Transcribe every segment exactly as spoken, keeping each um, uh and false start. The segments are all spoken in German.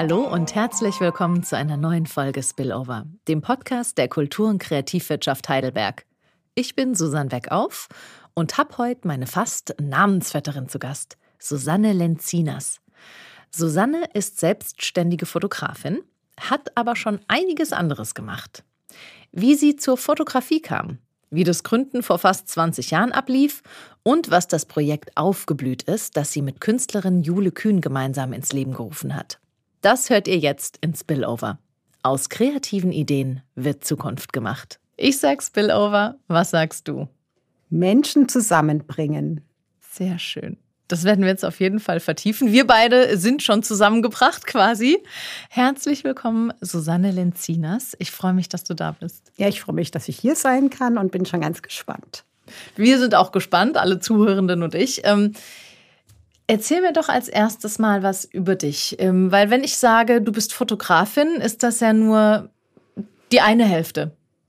Hallo und herzlich willkommen zu einer neuen Folge Spillover, dem Podcast der Kultur- und Kreativwirtschaft Heidelberg. Ich bin Susanne Weckauf und habe heute meine fast Namensvetterin zu Gast, Susanne Lenzinas. Susanne ist selbstständige Fotografin, hat aber schon einiges anderes gemacht. Wie sie zur Fotografie kam, wie das Gründen vor fast zwanzig Jahren ablief und was das Projekt Aufgeblüht ist, das sie mit Künstlerin Jule Kühn gemeinsam ins Leben gerufen hat. Das hört ihr jetzt in Spillover. Aus kreativen Ideen wird Zukunft gemacht. Ich sag Spillover, was sagst du? Menschen zusammenbringen. Sehr schön. Das werden wir jetzt auf jeden Fall vertiefen. Wir beide sind schon zusammengebracht quasi. Herzlich willkommen, Susanne Lenzinas. Ich freue mich, dass du da bist. Ja, ich freue mich, dass ich hier sein kann und bin schon ganz gespannt. Wir sind auch gespannt, alle Zuhörenden und ich. Ähm, erzähl mir doch als erstes mal was über dich. Ähm, weil wenn ich sage, du bist Fotografin, ist das ja nur die eine Hälfte.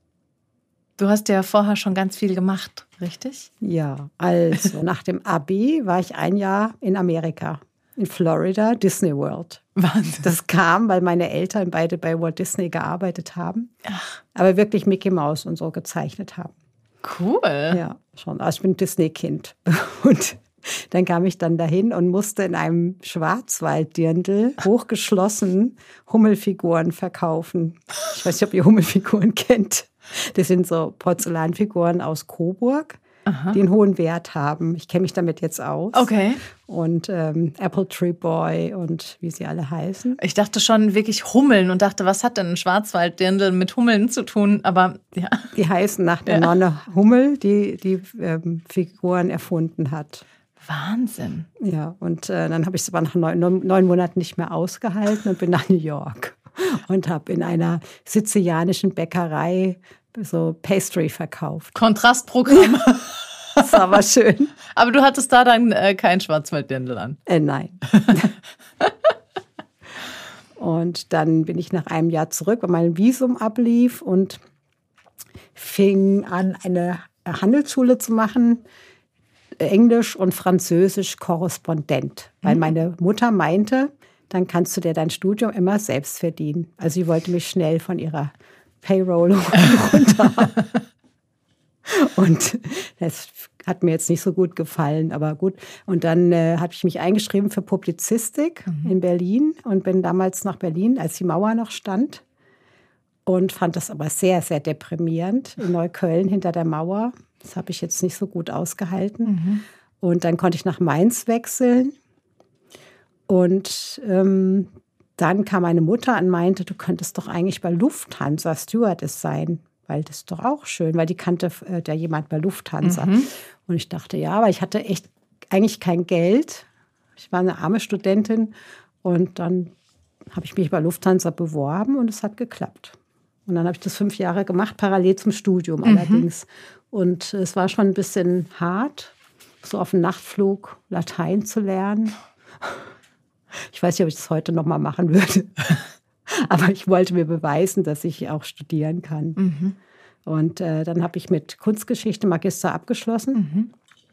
Du hast ja vorher schon ganz viel gemacht, richtig? Ja, also nach dem Abi war ich ein Jahr in Amerika, in Florida, Disney World. Wahnsinn. Das kam, weil meine Eltern beide bei Walt Disney gearbeitet haben, Ach. aber wirklich Mickey Mouse und so gezeichnet haben. Cool. Ja, schon. Also ich bin Disney-Kind. Und dann kam ich dann dahin und musste in einem Schwarzwalddirndl hochgeschlossen Hummelfiguren verkaufen. Ich weiß nicht, ob ihr Hummelfiguren kennt. Das sind so Porzellanfiguren aus Coburg, Aha. die einen hohen Wert haben. Ich kenne mich damit jetzt aus. Okay. Und ähm, Apple Tree Boy und wie sie alle heißen. Ich dachte schon wirklich Hummeln und dachte, was hat denn ein Schwarzwalddirndl mit Hummeln zu tun? Aber ja. Die heißen nach der ja. Nonne Hummel, die die ähm, Figuren erfunden hat. Wahnsinn. Ja, und äh, dann habe ich es aber nach neun, neun Monaten nicht mehr ausgehalten und bin nach New York und habe in einer sizilianischen Bäckerei so Pastry verkauft. Kontrastprogramm. Das war aber schön. Aber du hattest da dann äh, kein Schwarzwalddirndl an? Äh, nein. Und dann bin ich nach einem Jahr zurück, weil mein Visum ablief und fing an, eine Handelsschule zu machen. Englisch und Französisch Korrespondent. Weil meine Mutter meinte, dann kannst du dir dein Studium immer selbst verdienen. Also sie wollte mich schnell von ihrer Payroll runter. Und das hat mir jetzt nicht so gut gefallen, aber gut. Und dann äh, habe ich mich eingeschrieben für Publizistik mhm. in Berlin und bin damals nach Berlin, als die Mauer noch stand. Und fand das aber sehr, sehr deprimierend in Neukölln hinter der Mauer. Das habe ich jetzt nicht so gut ausgehalten. Mhm. Und dann konnte ich nach Mainz wechseln. Und ähm, dann kam meine Mutter und meinte, du könntest doch eigentlich bei Lufthansa Stewardess sein. Weil das ist doch auch schön, weil die kannte äh, da jemand bei Lufthansa. Mhm. Und ich dachte, ja, aber ich hatte echt eigentlich kein Geld. Ich war eine arme Studentin. Und dann habe ich mich bei Lufthansa beworben und es hat geklappt. Und dann habe ich das fünf Jahre gemacht, parallel zum Studium mhm. allerdings. Und es war schon ein bisschen hart, so auf dem Nachtflug Latein zu lernen. Ich weiß nicht, ob ich das heute noch mal machen würde. Aber ich wollte mir beweisen, dass ich auch studieren kann. Mhm. Und äh, dann habe ich mit Kunstgeschichte Magister abgeschlossen mhm.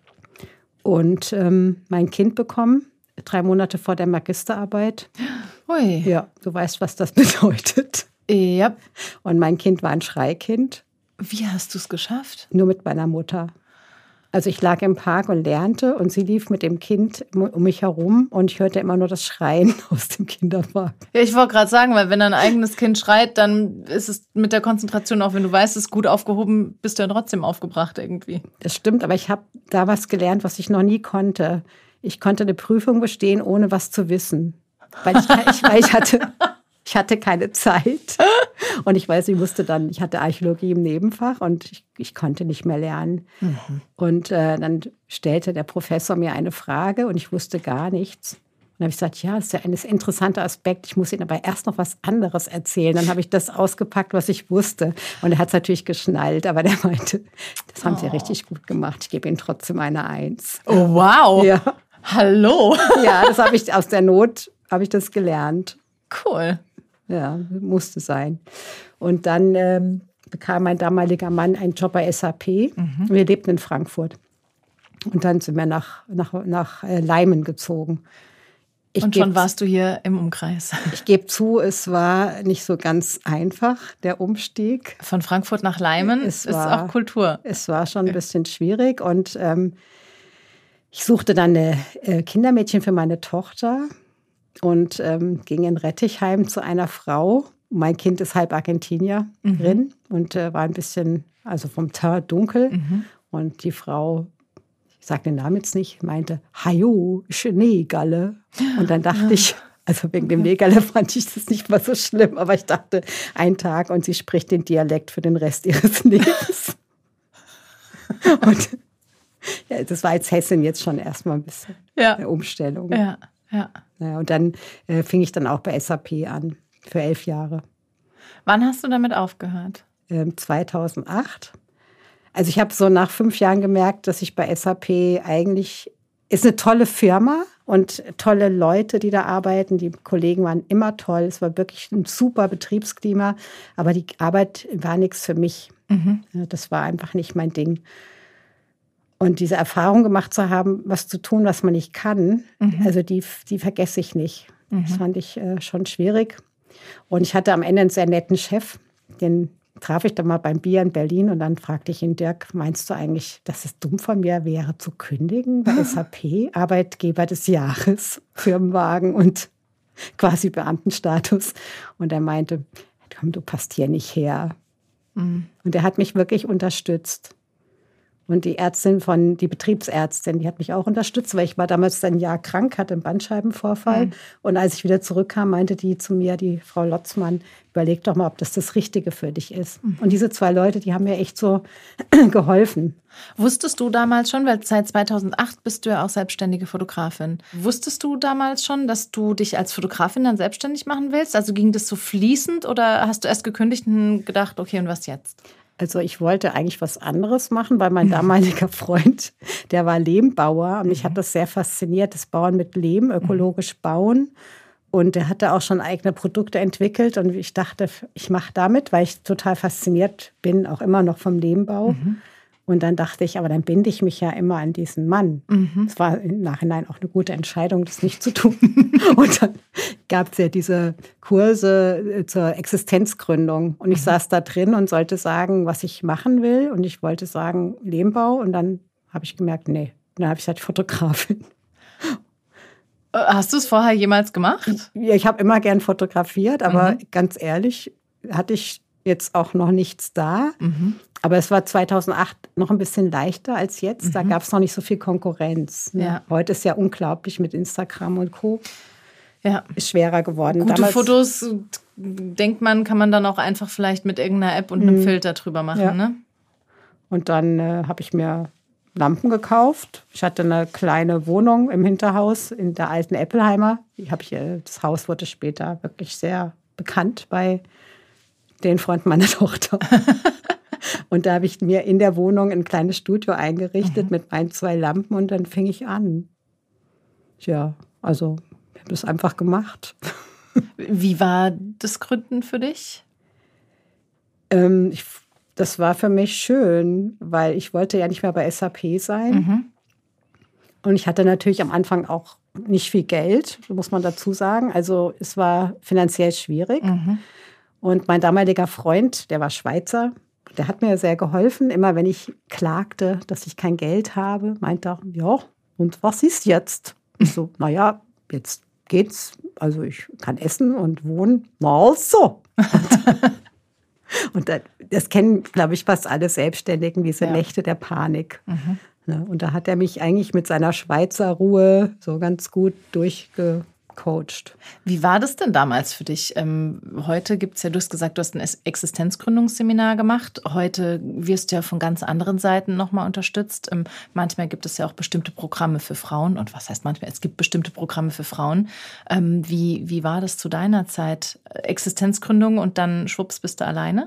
und ähm, mein Kind bekommen, drei Monate vor der Magisterarbeit. Ui. Ja, du weißt, was das bedeutet. Ja. Und mein Kind war ein Schreikind. Wie hast du es geschafft? Nur mit meiner Mutter. Also ich lag im Park und lernte und sie lief mit dem Kind um mich herum und ich hörte immer nur das Schreien aus dem Kinderpark. Ja, ich wollte gerade sagen, weil wenn dein eigenes Kind schreit, dann ist es mit der Konzentration, auch wenn du weißt, es ist gut aufgehoben, bist du ja trotzdem aufgebracht irgendwie. Das stimmt, aber ich habe da was gelernt, was ich noch nie konnte. Ich konnte eine Prüfung bestehen, ohne was zu wissen. Weil ich, ich, weil ich hatte... Ich hatte keine Zeit und ich weiß, ich musste dann, ich hatte Archäologie im Nebenfach und ich, ich konnte nicht mehr lernen. Mhm. Und äh, dann stellte der Professor mir eine Frage und ich wusste gar nichts. Und dann habe ich gesagt, ja, das ist ja ein interessanter Aspekt, ich muss Ihnen aber erst noch was anderes erzählen. Dann habe ich das ausgepackt, was ich wusste. Und er hat es natürlich geschnallt, aber der meinte, das haben oh. Sie richtig gut gemacht, ich gebe Ihnen trotzdem eine Eins. Oh, wow. Ja. Hallo. Ja, das habe ich aus der Not, habe ich das gelernt. Cool. Ja, musste sein. Und dann ähm, bekam mein damaliger Mann einen Job bei S A P. Mhm. Wir lebten in Frankfurt. Und dann sind wir nach, nach, nach äh, Leimen gezogen. Ich Und schon warst du hier im Umkreis. Ich gebe zu, es war nicht so ganz einfach, der Umstieg. Von Frankfurt nach Leimen es ist war, auch Kultur. Es war schon ein bisschen schwierig. Und ähm, ich suchte dann ein äh, Kindermädchen für meine Tochter und ähm, ging in Rettichheim zu einer Frau. Mein Kind ist halb Argentinierin mhm. und äh, war ein bisschen, also vom Teint dunkel. Mhm. Und die Frau, ich sage den Namen jetzt nicht, meinte, Hajo, Schneegalle. Und dann dachte ja. ich, also wegen dem Negerle fand ich das nicht mal so schlimm, aber ich dachte, ein Tag und sie spricht den Dialekt für den Rest ihres Lebens. Und ja, das war als Hessin jetzt schon erstmal ein bisschen ja. eine Umstellung. Ja, ja. Ja, und dann äh, fing ich dann auch bei S A P an, für elf Jahre. Wann hast du damit aufgehört? Ähm, zweitausendacht. Also ich habe so nach fünf Jahren gemerkt, dass ich bei S A P eigentlich, ist eine tolle Firma und tolle Leute, die da arbeiten. Die Kollegen waren immer toll. Es war wirklich ein super Betriebsklima. Aber die Arbeit war nichts für mich. Mhm. Ja, das war einfach nicht mein Ding. Und diese Erfahrung gemacht zu haben, was zu tun, was man nicht kann, mhm. also die, die vergesse ich nicht. Mhm. Das fand ich äh, schon schwierig. Und ich hatte am Ende einen sehr netten Chef, den traf ich dann mal beim Bier in Berlin und dann fragte ich ihn, Dirk, meinst du eigentlich, dass es dumm von mir wäre, zu kündigen bei S A P, Arbeitgeber des Jahres, Firmenwagen und quasi Beamtenstatus? Und er meinte, komm, du passt hier nicht her. Mhm. Und er hat mich wirklich unterstützt. Und die Ärztin von, die Betriebsärztin, die hat mich auch unterstützt, weil ich war damals ein Jahr krank, hatte einen Bandscheibenvorfall. Mhm. Und als ich wieder zurückkam, meinte die zu mir, die Frau Lotzmann, überleg doch mal, ob das das Richtige für dich ist. Mhm. Und diese zwei Leute, die haben mir echt so geholfen. Wusstest du damals schon, weil seit zweitausendacht bist du ja auch selbstständige Fotografin. Wusstest du damals schon, dass du dich als Fotografin dann selbstständig machen willst? Also ging das so fließend oder hast du erst gekündigt und gedacht, okay, und was jetzt? Also ich wollte eigentlich was anderes machen, weil mein damaliger Freund, der war Lehmbauer und mich hat das sehr fasziniert, das Bauen mit Lehm, ökologisch bauen. Und er hatte auch schon eigene Produkte entwickelt und ich dachte, ich mache damit, weil ich total fasziniert bin, auch immer noch vom Lehmbau. Mhm. Und dann dachte ich, aber dann binde ich mich ja immer an diesen Mann. Es mhm. war im Nachhinein auch eine gute Entscheidung, das nicht zu tun. Und dann gab es ja diese Kurse zur Existenzgründung. Und ich mhm. saß da drin und sollte sagen, was ich machen will. Und ich wollte sagen, Lehmbau. Und dann habe ich gemerkt, nee. Und dann habe ich gesagt, Fotografin. Hast du es vorher jemals gemacht? Ja, ich habe immer gern fotografiert, aber mhm. ganz ehrlich, hatte ich jetzt auch noch nichts da. Mhm. Aber es war zweitausendacht noch ein bisschen leichter als jetzt. Mhm. Da gab es noch nicht so viel Konkurrenz. Ne? Ja. Heute ist ja unglaublich mit Instagram und Co. Ja. Ist schwerer geworden. Gute Damals, Fotos, denkt man, kann man dann auch einfach vielleicht mit irgendeiner App und einem mhm. Filter drüber machen. Ja. Ne? Und dann äh, habe ich mir Lampen gekauft. Ich hatte eine kleine Wohnung im Hinterhaus in der alten Eppelheimer. Die hab ich, das Haus wurde später wirklich sehr bekannt bei den Freunden meiner Tochter. Und da habe ich mir in der Wohnung ein kleines Studio eingerichtet mhm. mit ein, zwei Lampen und dann fing ich an. Ja, also ich habe das einfach gemacht. Wie war das Gründen für dich? Ähm, ich, das war für mich schön, weil ich wollte ja nicht mehr bei S A P sein. Mhm. Und ich hatte natürlich am Anfang auch nicht viel Geld, muss man dazu sagen. Also es war finanziell schwierig. Mhm. Und mein damaliger Freund, der war Schweizer, der hat mir sehr geholfen. Immer wenn ich klagte, dass ich kein Geld habe, meinte er, ja, und was ist jetzt? Ich so, naja, jetzt geht's. Also ich kann essen und wohnen. Na so. Und das, das kennen, glaube ich, fast alle Selbstständigen, diese ja. Nächte der Panik. Mhm. Und da hat er mich eigentlich mit seiner Schweizer Ruhe so ganz gut durchgecoacht. Wie war das denn damals für dich? Ähm, heute gibt es ja, du hast gesagt, du hast ein Existenzgründungsseminar gemacht. Heute wirst du ja von ganz anderen Seiten nochmal unterstützt. Ähm, manchmal gibt es ja auch bestimmte Programme für Frauen. Und was heißt manchmal? Es gibt bestimmte Programme für Frauen. Ähm, wie, wie war das zu deiner Zeit? Existenzgründung und dann schwupps bist du alleine?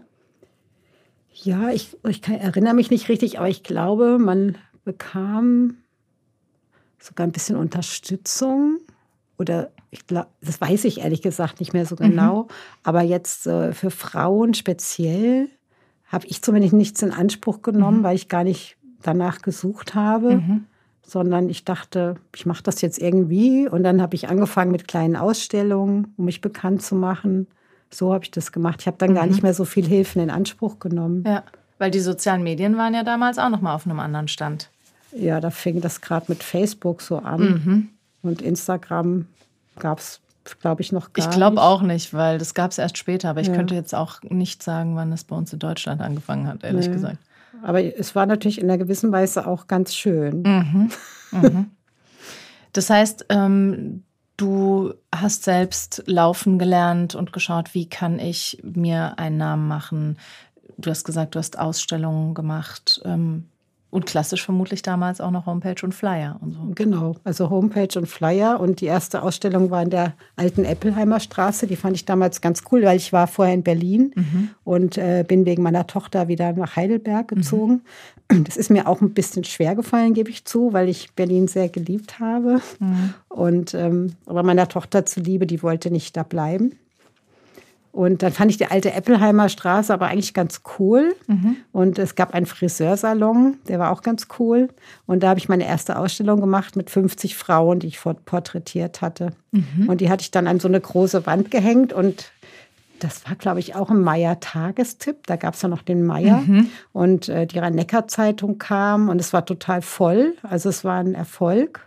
Ja, ich, ich kann, erinnere mich nicht richtig, aber ich glaube, man bekam sogar ein bisschen Unterstützung. Oder ich glaub, das weiß ich ehrlich gesagt nicht mehr so genau. Mhm. Aber jetzt äh, für Frauen speziell habe ich zumindest nichts in Anspruch genommen, mhm. weil ich gar nicht danach gesucht habe. Mhm. sondern ich dachte, ich mache das jetzt irgendwie. Und dann habe ich angefangen mit kleinen Ausstellungen, um mich bekannt zu machen. So habe ich das gemacht. Ich habe dann mhm. gar nicht mehr so viel Hilfen in Anspruch genommen. Ja, weil die sozialen Medien waren ja damals auch noch mal auf einem anderen Stand. Ja, da fing das gerade mit Facebook so an. Mhm. Und Instagram gab es, glaube ich, noch gar nicht. Ich glaube auch nicht, weil das gab es erst später. Aber ich ja. könnte jetzt auch nicht sagen, wann es bei uns in Deutschland angefangen hat, ehrlich nee. gesagt. Aber es war natürlich in einer gewissen Weise auch ganz schön. Mhm. Mhm. Das heißt, ähm, du hast selbst laufen gelernt und geschaut, wie kann ich mir einen Namen machen. Du hast gesagt, du hast Ausstellungen gemacht. Ähm, Und klassisch vermutlich damals auch noch Homepage und Flyer und so. Genau, also Homepage und Flyer. Und die erste Ausstellung war in der alten Eppelheimer Straße. Die fand ich damals ganz cool, weil ich war vorher in Berlin mhm. und äh, bin wegen meiner Tochter wieder nach Heidelberg gezogen. Mhm. Das ist mir auch ein bisschen schwer gefallen, gebe ich zu, weil ich Berlin sehr geliebt habe. Mhm. Und, ähm, aber meiner Tochter zuliebe, die wollte nicht da bleiben. Und dann fand ich die alte Eppelheimer Straße aber eigentlich ganz cool. Mhm. Und es gab einen Friseursalon, der war auch ganz cool. Und da habe ich meine erste Ausstellung gemacht mit fünfzig Frauen, die ich porträtiert hatte. Mhm. Und die hatte ich dann an so eine große Wand gehängt. Und das war, glaube ich, auch im Meier-Tagestipp. Da gab es ja noch den Meier. Mhm. Und äh, die Rhein-Neckar-Zeitung kam und es war total voll. Also es war ein Erfolg.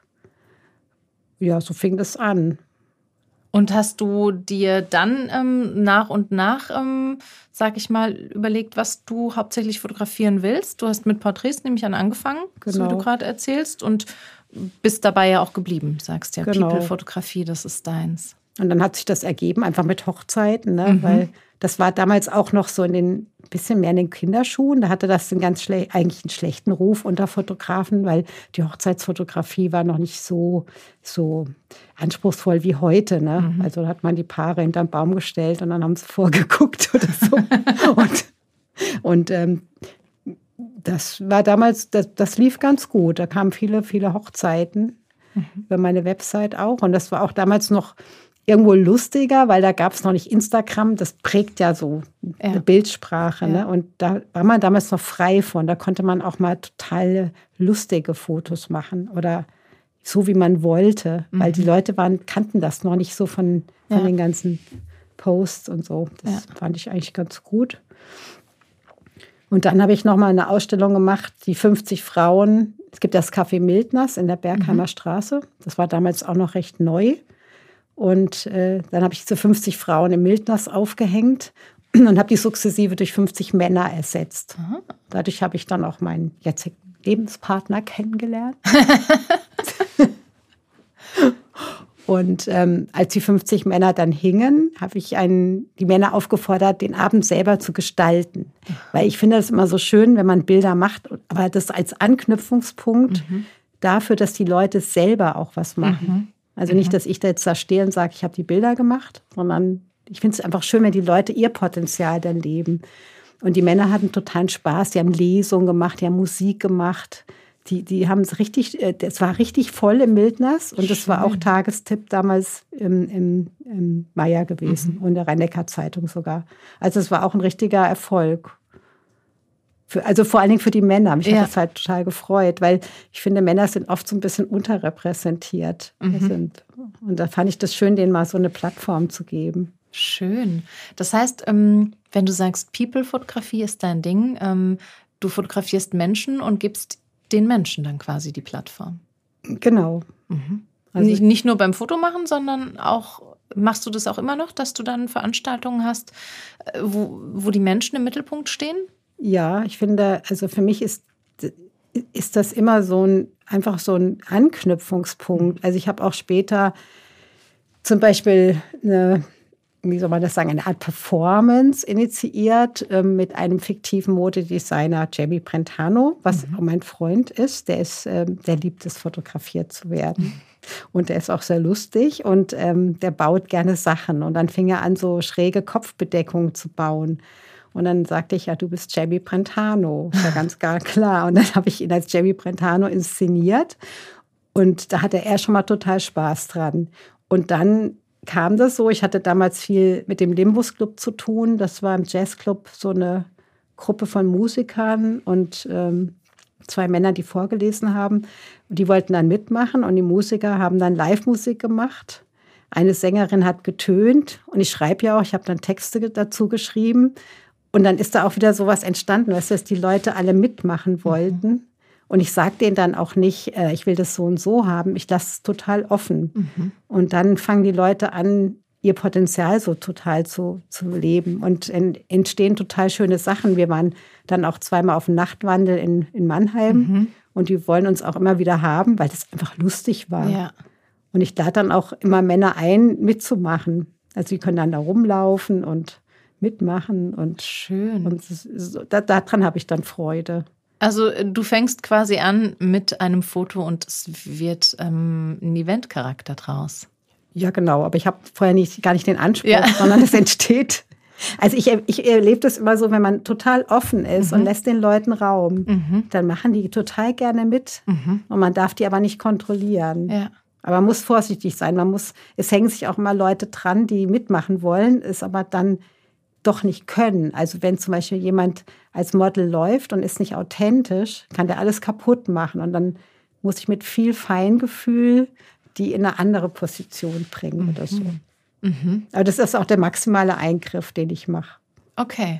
Ja, so fing das an. Und hast du dir dann ähm, nach und nach, ähm, sag ich mal, überlegt, was du hauptsächlich fotografieren willst? Du hast mit Porträts nämlich an angefangen, genau. so wie du gerade erzählst, und bist dabei ja auch geblieben, sagst ja. Genau. People-Fotografie, das ist deins. Und dann hat sich das ergeben, einfach mit Hochzeiten, ne? Mhm. Weil das war damals auch noch so in den, bisschen mehr in den Kinderschuhen. Da hatte das einen ganz schle- eigentlich einen schlechten Ruf unter Fotografen, weil die Hochzeitsfotografie war noch nicht so, so anspruchsvoll wie heute. Ne? Mhm. Also da hat man die Paare hinterm Baum gestellt und dann haben sie vorgeguckt oder so. und und ähm, das war damals, das, das lief ganz gut. Da kamen viele, viele Hochzeiten mhm. über meine Website auch. Und das war auch damals noch irgendwo lustiger, weil da gab es noch nicht Instagram. Das prägt ja so ja. eine Bildsprache. Ja. Ne? Und da war man damals noch frei von. Da konnte man auch mal total lustige Fotos machen oder so, wie man wollte. Mhm. Weil die Leute waren, kannten das noch nicht so von, von ja. den ganzen Posts und so. Das ja. fand ich eigentlich ganz gut. Und dann habe ich noch mal eine Ausstellung gemacht, die fünfzig Frauen. Es gibt das Café Mildners in der Bergheimer mhm. Straße. Das war damals auch noch recht neu. Und äh, dann habe ich diese fünfzig Frauen im Mildners aufgehängt und habe die sukzessive durch fünfzig Männer ersetzt. Aha. Dadurch habe ich dann auch meinen jetzigen Lebenspartner kennengelernt. Und ähm, als die fünfzig Männer dann hingen, habe ich einen, die Männer aufgefordert, den Abend selber zu gestalten. Weil ich finde das immer so schön, wenn man Bilder macht, aber das als Anknüpfungspunkt mhm. dafür, dass die Leute selber auch was machen. Mhm. Also nicht, dass ich da jetzt da stehe und sage, ich habe die Bilder gemacht, sondern ich finde es einfach schön, wenn die Leute ihr Potenzial dann leben. Und die Männer hatten totalen Spaß, die haben Lesungen gemacht, die haben Musik gemacht. Die, die haben es richtig, es war richtig voll im Mildners und das war auch Tagestipp damals im, im, im Meier gewesen mhm. und der Rhein-Neckar-Zeitung sogar. Also es war auch ein richtiger Erfolg. Für, also vor allen Dingen für die Männer. Mich ja. hat das halt total gefreut, weil ich finde, Männer sind oft so ein bisschen unterrepräsentiert. Mhm. Sind. Und da fand ich das schön, denen mal so eine Plattform zu geben. Schön. Das heißt, wenn du sagst, People-Fotografie ist dein Ding, du fotografierst Menschen und gibst den Menschen dann quasi die Plattform. Genau. Mhm. Also nicht, nicht nur beim Fotomachen, sondern auch, machst du das auch immer noch, dass du dann Veranstaltungen hast, wo, wo die Menschen im Mittelpunkt stehen? Ja, ich finde, also für mich ist, ist das immer so ein, einfach so ein Anknüpfungspunkt. Also ich habe auch später zum Beispiel eine, wie soll man das sagen, eine Art Performance initiiert äh, mit einem fiktiven Modedesigner, Jamie Brentano, was mhm. auch mein Freund ist. Der ist, äh, der liebt es, fotografiert zu werden. Mhm. Und der ist auch sehr lustig und ähm, der baut gerne Sachen. Und dann fing er an, so schräge Kopfbedeckungen zu bauen. Und dann sagte ich, ja, du bist Jamie Brentano. Ist ja ganz gar klar. Und dann habe ich ihn als Jamie Brentano inszeniert. Und da hatte er schon mal total Spaß dran. Und dann kam das so, ich hatte damals viel mit dem Limbus Club zu tun. Das war im Jazzclub so eine Gruppe von Musikern. Und ähm, zwei Männer, die vorgelesen haben. Und die wollten dann mitmachen und die Musiker haben dann Live-Musik gemacht. Eine Sängerin hat getönt und ich schreibe ja auch, ich habe dann Texte dazu geschrieben. Und dann ist da auch wieder sowas entstanden, weißt du, dass die Leute alle mitmachen wollten. Mhm. Und ich sage denen dann auch nicht, äh, ich will das so und so haben. Ich lasse es total offen. Mhm. Und dann fangen die Leute an, ihr Potenzial so total zu, zu leben. Und en, entstehen total schöne Sachen. Wir waren dann auch zweimal auf dem Nachtwandel in, in Mannheim. Mhm. Und die wollen uns auch immer wieder haben, weil das einfach lustig war. Ja. Und ich lade dann auch immer Männer ein, mitzumachen. Also die können dann da rumlaufen und mitmachen. Und schön. Und so, da, daran habe ich dann Freude. Also du fängst quasi an mit einem Foto und es wird ähm, ein Eventcharakter draus. Ja, genau. Aber ich habe vorher nicht, gar nicht den Anspruch, ja. sondern es entsteht. Also ich, ich erlebe das immer so, wenn man total offen ist mhm. und lässt den Leuten Raum, mhm. dann machen die total gerne mit. Mhm. Und man darf die aber nicht kontrollieren. Ja. Aber man muss vorsichtig sein. Man muss, es hängen sich auch immer Leute dran, die mitmachen wollen, es aber dann doch nicht können. Also wenn zum Beispiel jemand als Model läuft und ist nicht authentisch, kann der alles kaputt machen. Und dann muss ich mit viel Feingefühl die in eine andere Position bringen mhm. oder so. Mhm. Aber das ist auch der maximale Eingriff, den ich mache. Okay.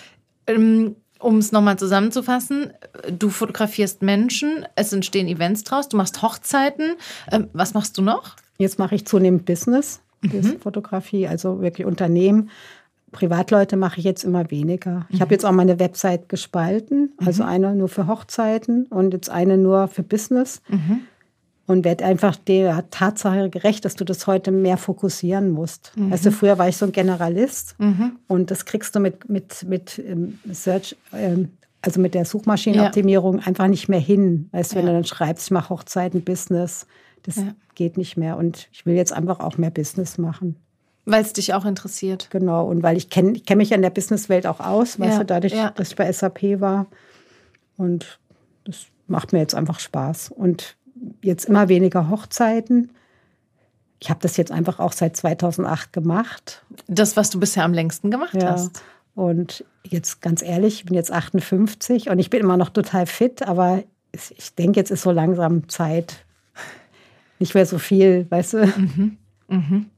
Um es nochmal zusammenzufassen, du fotografierst Menschen, es entstehen Events draus, du machst Hochzeiten. Was machst du noch? Jetzt mache ich zunehmend Business, mhm. Fotografie, also wirklich Unternehmen. Privatleute mache ich jetzt immer weniger. Mhm. Ich habe jetzt auch meine Website gespalten, also mhm. eine nur für Hochzeiten und jetzt eine nur für Business. Mhm. Und werde einfach der Tatsache gerecht, dass du das heute mehr fokussieren musst. Mhm. Weißt du, früher war ich so ein Generalist mhm. und das kriegst du mit, mit, mit ähm, Search, ähm, also mit der Suchmaschinenoptimierung ja. einfach nicht mehr hin. Weißt du, wenn ja. du dann schreibst, ich mache Hochzeiten, Business, das ja. geht nicht mehr. Und ich will jetzt einfach auch mehr Business machen. Weil es dich auch interessiert. Genau, und weil ich kenne ich kenn mich ja in der Businesswelt auch aus, weißt ja. du, dadurch, ja. dass ich bei S A P war. Und das macht mir jetzt einfach Spaß. Und jetzt immer weniger Hochzeiten. Ich habe das jetzt einfach auch seit zweitausendacht gemacht. Das, was du bisher am längsten gemacht ja. hast. Und jetzt ganz ehrlich, ich bin jetzt achtundfünfzig und ich bin immer noch total fit, aber ich denke, jetzt ist so langsam Zeit. Nicht mehr so viel, weißt du? Mhm. Mhm.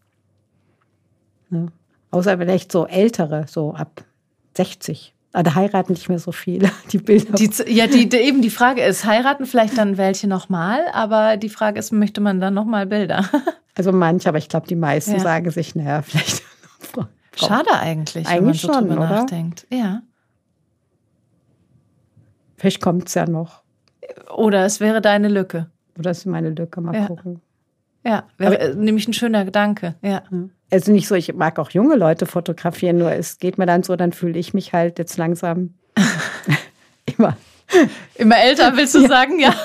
Ja. Außer vielleicht so Ältere, so ab sechzig. Aber da heiraten nicht mehr so viele, die Bilder. Die, ja, die, die, eben die Frage ist, heiraten vielleicht dann welche nochmal, aber die Frage ist, möchte man dann nochmal Bilder? Also manche, aber ich glaube, die meisten ja. sagen sich, naja, vielleicht. Schade eigentlich, eigentlich wenn man so schon, drüber oder? nachdenkt. Ja. Vielleicht kommt es ja noch. Oder es wäre deine Lücke. Oder es ist meine Lücke, mal ja. gucken. Ja, wäre aber, nämlich ein schöner Gedanke. Ja. Also nicht so, ich mag auch junge Leute fotografieren, nur es geht mir dann so, dann fühle ich mich halt jetzt langsam immer. Immer älter, willst du ja. sagen? Ja.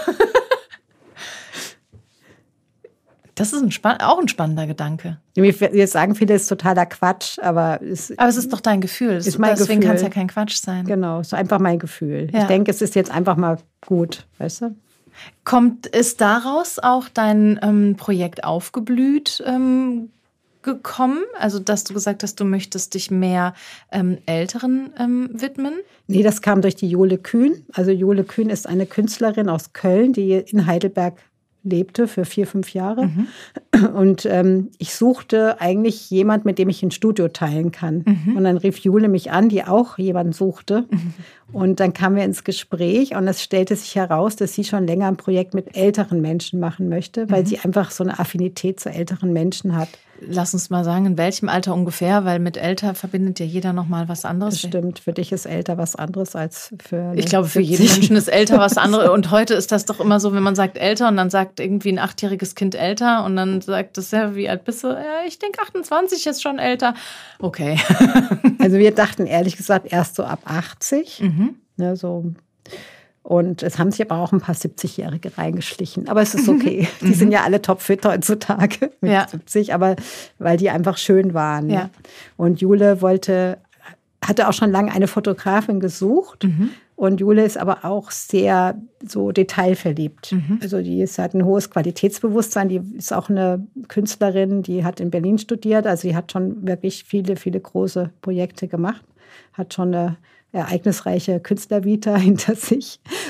Das ist ein spann- auch ein spannender Gedanke. Jetzt sagen viele, es ist totaler Quatsch, aber es, aber es ist doch dein Gefühl. Ist mein Deswegen Gefühl. kann es ja kein Quatsch sein. Genau, es ist einfach mein Gefühl. Ja. Ich denke, es ist jetzt einfach mal gut, weißt du? Kommt es daraus auch dein ähm, Projekt Aufgeblüht ähm, gekommen? Also, dass du gesagt hast, du möchtest dich mehr ähm, Älteren ähm, widmen? Nee, das kam durch die Jule Kühn. Also Jule Kühn ist eine Künstlerin aus Köln, die in Heidelberg lebte für vier, fünf Jahre. Mhm. Und ähm, ich suchte eigentlich jemand, mit dem ich ein Studio teilen kann. Mhm. Und dann rief Jule mich an, die auch jemanden suchte. Mhm. Und dann kamen wir ins Gespräch und es stellte sich heraus, dass sie schon länger ein Projekt mit älteren Menschen machen möchte, weil mhm. sie einfach so eine Affinität zu älteren Menschen hat. Lass uns mal sagen, in welchem Alter ungefähr, weil mit älter verbindet ja jeder noch mal was anderes. Das stimmt, für dich ist älter was anderes als für Ich glaube, für jeden Menschen ist älter was anderes. Und heute ist das doch immer so, wenn man sagt älter und dann sagt irgendwie ein achtjähriges Kind älter und dann sagt das ja, wie alt bist du? Ja, ich denke achtundzwanzig ist schon älter. Okay. Also wir dachten ehrlich gesagt erst so ab achtzig. Mhm. Ne, so. Und es haben sich aber auch ein paar siebzigjährige reingeschlichen. Aber es ist okay. Mhm. Die sind ja alle topfit heutzutage mit ja. siebzig, aber weil die einfach schön waren. Ja. Und Jule wollte, hatte auch schon lange eine Fotografin gesucht. Mhm. Und Jule ist aber auch sehr so detailverliebt. Mhm. Also die ist, hat ein hohes Qualitätsbewusstsein. Die ist auch eine Künstlerin, die hat in Berlin studiert. Also die hat schon wirklich viele, viele große Projekte gemacht. Hat schon eine ereignisreiche Künstlervita hinter sich.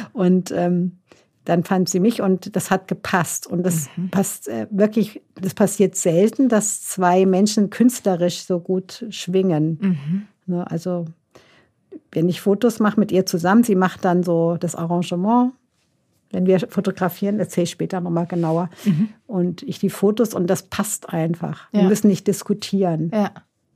Und ähm, dann fand sie mich und das hat gepasst. Und das mhm. passt äh, wirklich, das passiert selten, dass zwei Menschen künstlerisch so gut schwingen. Mhm. Ne, also wenn ich Fotos mache mit ihr zusammen, sie macht dann so das Arrangement. Wenn wir fotografieren, erzähle ich später nochmal genauer. Mhm. Und ich die Fotos und das passt einfach. Ja. Wir müssen nicht diskutieren. Ja.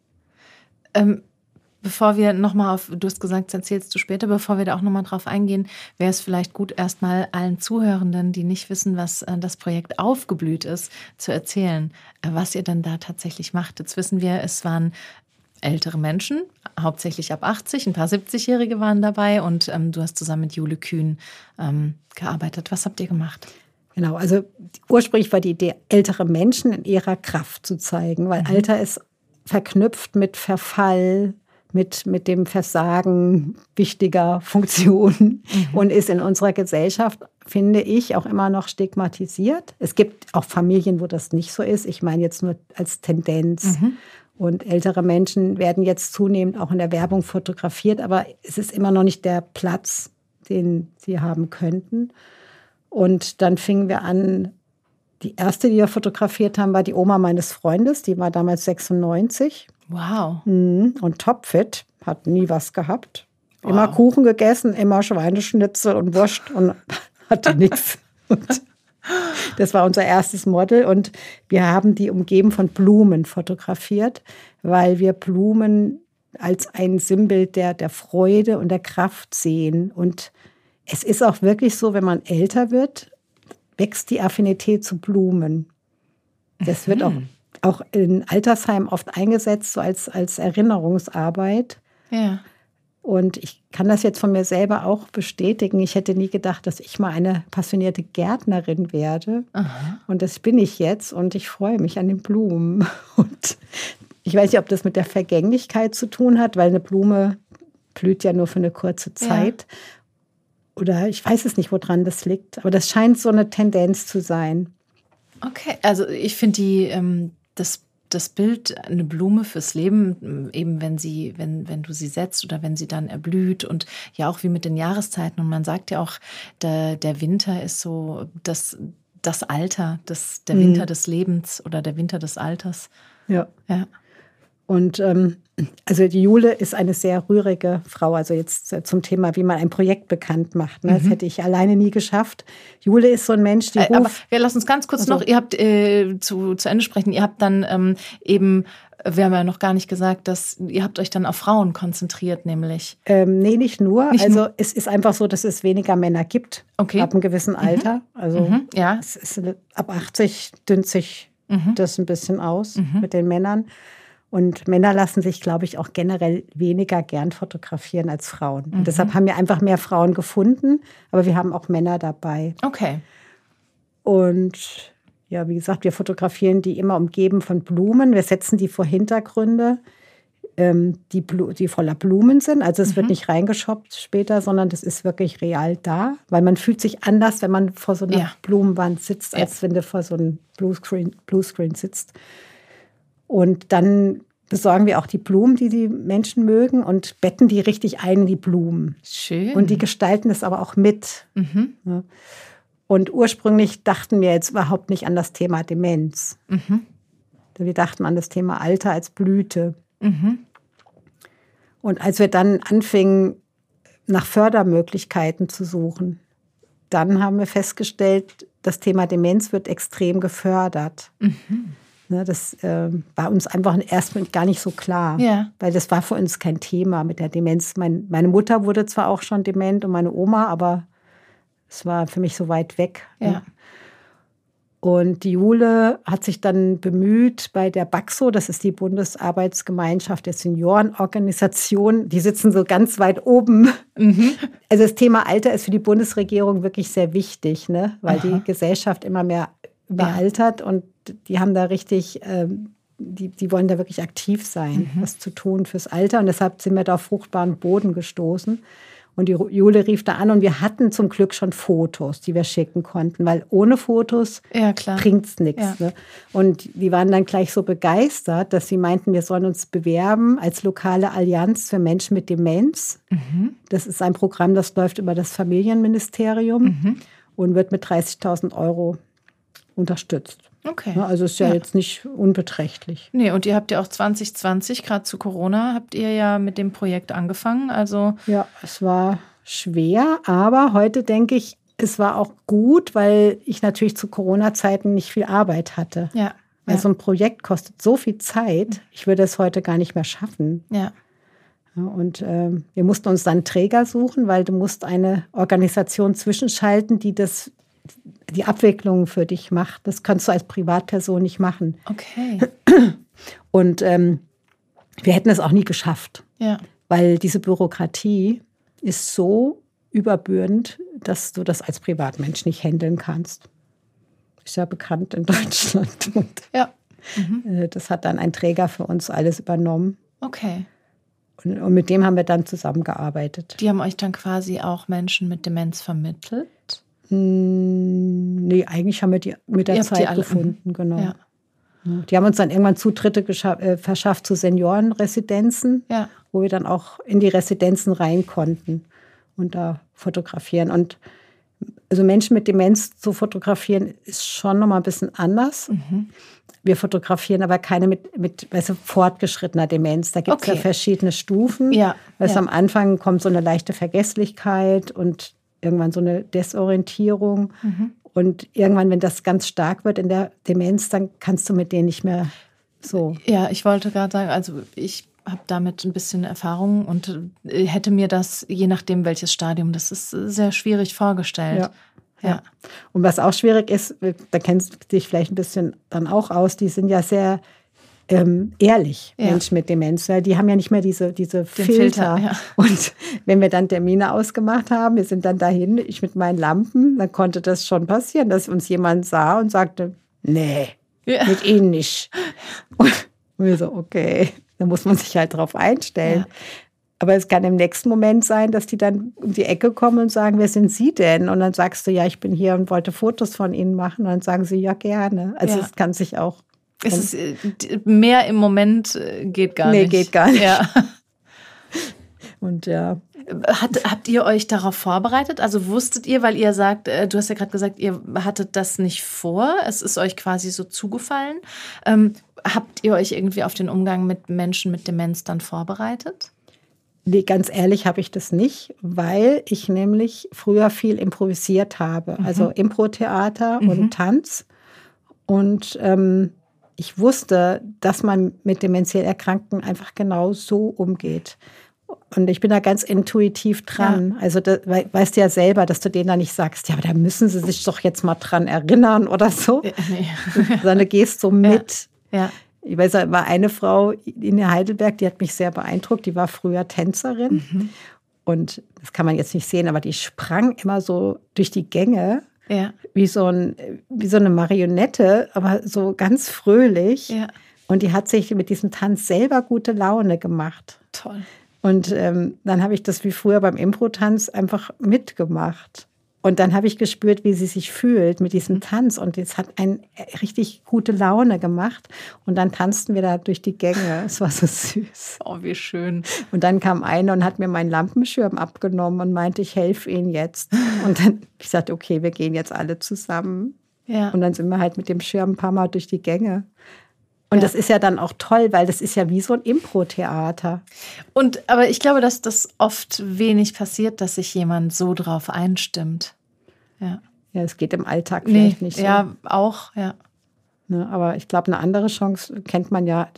Ähm, bevor wir nochmal auf, du hast gesagt, das erzählst du später, bevor wir da auch nochmal drauf eingehen, wäre es vielleicht gut, erstmal allen Zuhörenden, die nicht wissen, was äh, das Projekt Aufgeblüht ist, zu erzählen, äh, was ihr dann da tatsächlich macht. Jetzt wissen wir, es waren ältere Menschen, hauptsächlich ab achtzig, ein paar siebzigjährige waren dabei und ähm, du hast zusammen mit Jule Kühn ähm, gearbeitet. Was habt ihr gemacht? Genau, also ursprünglich war die Idee, ältere Menschen in ihrer Kraft zu zeigen, weil mhm. Alter ist verknüpft mit Verfall, mit, mit dem Versagen wichtiger Funktionen mhm. und ist in unserer Gesellschaft, finde ich, auch immer noch stigmatisiert. Es gibt auch Familien, wo das nicht so ist. Ich meine jetzt nur als Tendenz. Mhm. Und ältere Menschen werden jetzt zunehmend auch in der Werbung fotografiert, aber es ist immer noch nicht der Platz, den sie haben könnten. Und dann fingen wir an, die erste, die wir fotografiert haben, war die Oma meines Freundes, die war damals sechsundneunzig. Wow. Und topfit, hat nie was gehabt. Wow. Immer Kuchen gegessen, immer Schweineschnitzel und Wurst und hatte nichts. Und das war unser erstes Model und wir haben die umgeben von Blumen fotografiert, weil wir Blumen als ein Symbol der, der Freude und der Kraft sehen. Und es ist auch wirklich so, wenn man älter wird, wächst die Affinität zu Blumen. Das mhm. wird auch, auch in Altersheimen oft eingesetzt, so als, als Erinnerungsarbeit. Ja. Und ich kann das jetzt von mir selber auch bestätigen. Ich hätte nie gedacht, dass ich mal eine passionierte Gärtnerin werde. Aha. Und das bin ich jetzt und ich freue mich an den Blumen. Und ich weiß nicht, ob das mit der Vergänglichkeit zu tun hat, weil eine Blume blüht ja nur für eine kurze Zeit. Ja. Oder ich weiß es nicht, woran das liegt. Aber das scheint so eine Tendenz zu sein. Okay, also ich finde die ähm, das Das Bild, eine Blume fürs Leben, eben wenn sie, wenn, wenn du sie setzt oder wenn sie dann erblüht und ja auch wie mit den Jahreszeiten. Und man sagt ja auch, der, der Winter ist so das, das Alter, das, der Winter mhm. des Lebens oder der Winter des Alters. Ja. ja. Und ähm, also die Jule ist eine sehr rührige Frau. Also jetzt zum Thema, wie man ein Projekt bekannt macht. Ne? Das mhm. hätte ich alleine nie geschafft. Jule ist so ein Mensch, die ruft... Aber wir lassen uns ganz kurz also, noch, ihr habt äh, zu, zu Ende sprechen, ihr habt dann ähm, eben, wir haben ja noch gar nicht gesagt, dass ihr habt euch dann auf Frauen konzentriert, nämlich. Ähm, nee, nicht nur. Nicht also nur. Es ist einfach so, dass es weniger Männer gibt. Okay. Ab einem gewissen Alter. Mhm. Also mhm. ja. es ist, ab achtzig dünnt sich mhm. das ein bisschen aus mhm. mit den Männern. Und Männer lassen sich, glaube ich, auch generell weniger gern fotografieren als Frauen. Und mhm. deshalb haben wir einfach mehr Frauen gefunden, aber wir haben auch Männer dabei. Okay. Und ja, wie gesagt, wir fotografieren die immer umgeben von Blumen. Wir setzen die vor Hintergründe, ähm, die, Blu- die voller Blumen sind. Also es mhm. wird nicht reingeschoppt später, sondern das ist wirklich real da. Weil man fühlt sich anders, wenn man vor so einer ja. Blumenwand sitzt, als ja. wenn du vor so einem Bluescreen, Bluescreen sitzt. Und dann besorgen wir auch die Blumen, die die Menschen mögen und betten die richtig ein in die Blumen. Schön. Und die gestalten es aber auch mit. Mhm. Ja. Und ursprünglich dachten wir jetzt überhaupt nicht an das Thema Demenz. Mhm. Wir dachten an das Thema Alter als Blüte. Mhm. Und als wir dann anfingen, nach Fördermöglichkeiten zu suchen, dann haben wir festgestellt, das Thema Demenz wird extrem gefördert. Mhm. Das äh, war uns einfach erstmal gar nicht so klar, ja. weil das war für uns kein Thema mit der Demenz. Mein, meine Mutter wurde zwar auch schon dement und meine Oma, aber es war für mich so weit weg. Ja. Und die Jule hat sich dann bemüht bei der BAXO, das ist die Bundesarbeitsgemeinschaft der Seniorenorganisation, die sitzen so ganz weit oben. Mhm. Also das Thema Alter ist für die Bundesregierung wirklich sehr wichtig, ne? Weil Aha. die Gesellschaft immer mehr überaltert ja. und die haben da richtig, ähm, die, die wollen da wirklich aktiv sein, mhm. was zu tun fürs Alter. Und deshalb sind wir da auf fruchtbaren Boden gestoßen. Und die Jule rief da an und wir hatten zum Glück schon Fotos, die wir schicken konnten, weil ohne Fotos ja, klar. bringt es nichts. Ja. Ne? Und die waren dann gleich so begeistert, dass sie meinten, wir sollen uns bewerben als lokale Allianz für Menschen mit Demenz. Mhm. Das ist ein Programm, das läuft über das Familienministerium mhm. und wird mit dreißigtausend Euro unterstützt. Okay. Ja, also ist ja, ja jetzt nicht unbeträchtlich. Nee, und ihr habt ja auch zwanzig zwanzig, gerade zu Corona, habt ihr ja mit dem Projekt angefangen. Also ja, es war schwer, aber heute denke ich, es war auch gut, weil ich natürlich zu Corona-Zeiten nicht viel Arbeit hatte. Ja. Weil ja. so ein Projekt kostet so viel Zeit, ich würde es heute gar nicht mehr schaffen. Ja. Ja, und äh, wir mussten uns dann einen Träger suchen, weil du musst eine Organisation zwischenschalten, die das die Abwicklung für dich macht. Das kannst du als Privatperson nicht machen. Okay. Und ähm, wir hätten es auch nie geschafft. Ja. Weil diese Bürokratie ist so überbürdend, dass du das als Privatmensch nicht handeln kannst. Ist ja bekannt in Deutschland. Und ja. Mhm. Das hat dann ein Träger für uns alles übernommen. Okay. Und, und mit dem haben wir dann zusammengearbeitet. Die haben euch dann quasi auch Menschen mit Demenz vermittelt? Nee, eigentlich haben wir die mit der Ihr Zeit gefunden, genau. Ja. Die haben uns dann irgendwann Zutritte gescha- äh, verschafft zu Seniorenresidenzen, ja. wo wir dann auch in die Residenzen rein konnten und da fotografieren. Und also Menschen mit Demenz zu fotografieren ist schon nochmal ein bisschen anders. Mhm. Wir fotografieren aber keine mit, mit weißt du, fortgeschrittener Demenz. Da gibt es okay. ja verschiedene Stufen. Ja. Weißt ja. am Anfang kommt so eine leichte Vergesslichkeit und irgendwann so eine Desorientierung. Mhm. Und irgendwann, wenn das ganz stark wird in der Demenz, dann kannst du mit denen nicht mehr so. Ja, ich wollte gerade sagen, also ich habe damit ein bisschen Erfahrung und hätte mir das, je nachdem welches Stadium, das ist sehr schwierig vorgestellt. Ja. Ja. ja. Und was auch schwierig ist, da kennst du dich vielleicht ein bisschen dann auch aus, die sind ja sehr Ähm, ehrlich, ja. Menschen mit Demenz, weil die haben ja nicht mehr diese, diese Filter. Filter ja. Und wenn wir dann Termine ausgemacht haben, wir sind dann dahin, ich mit meinen Lampen, dann konnte das schon passieren, dass uns jemand sah und sagte, nee, ja. mit Ihnen nicht. Und wir so, okay, da muss man sich halt drauf einstellen. Ja. Aber es kann im nächsten Moment sein, dass die dann um die Ecke kommen und sagen, wer sind Sie denn? Und dann sagst du, ja, ich bin hier und wollte Fotos von Ihnen machen. Und dann sagen sie, ja, gerne. Also es kann sich auch Es ist, mehr im Moment geht gar nee, nicht. Nee, geht gar nicht. Ja. Und ja. Hat, habt ihr euch darauf vorbereitet? Also wusstet ihr, weil ihr sagt, du hast ja gerade gesagt, ihr hattet das nicht vor, es ist euch quasi so zugefallen. Ähm, habt ihr euch irgendwie auf den Umgang mit Menschen mit Demenz dann vorbereitet? Nee, ganz ehrlich habe ich das nicht, weil ich nämlich früher viel improvisiert habe. Mhm. Also Impro-Theater mhm. und Tanz. Und ähm, ich wusste, dass man mit dementiell Erkrankten einfach genau so umgeht. Und ich bin da ganz intuitiv dran. Ja. Also da, weißt du ja selber, dass du denen da nicht sagst, ja, aber da müssen sie sich doch jetzt mal dran erinnern oder so. Ja, nee. Sondern du gehst so mit. Ja. Ja. Ich weiß, da war eine Frau in Heidelberg, die hat mich sehr beeindruckt. Die war früher Tänzerin. Mhm. Und das kann man jetzt nicht sehen, aber die sprang immer so durch die Gänge. Ja. Wie, so ein, wie so eine Marionette, aber so ganz fröhlich. Ja. Und die hat sich mit diesem Tanz selber gute Laune gemacht. Toll. Und ähm, dann habe ich das wie früher beim Impro-Tanz einfach mitgemacht. Und dann habe ich gespürt, wie sie sich fühlt mit diesem Tanz. Und es hat eine richtig gute Laune gemacht. Und dann tanzten wir da durch die Gänge. Es war so süß. Oh, wie schön. Und dann kam einer und hat mir meinen Lampenschirm abgenommen und meinte, ich helfe Ihnen jetzt. Und dann ich sagte, okay, wir gehen jetzt alle zusammen. Ja. Und dann sind wir halt mit dem Schirm ein paar Mal durch die Gänge. Und ja. das ist ja dann auch toll, weil das ist ja wie so ein Impro-Theater. Und aber ich glaube, dass das oft wenig passiert, dass sich jemand so drauf einstimmt. Ja, ja, es geht im Alltag vielleicht nee, nicht so. Ja, auch, ja. Ne, aber ich glaube, eine andere Chance kennt man ja,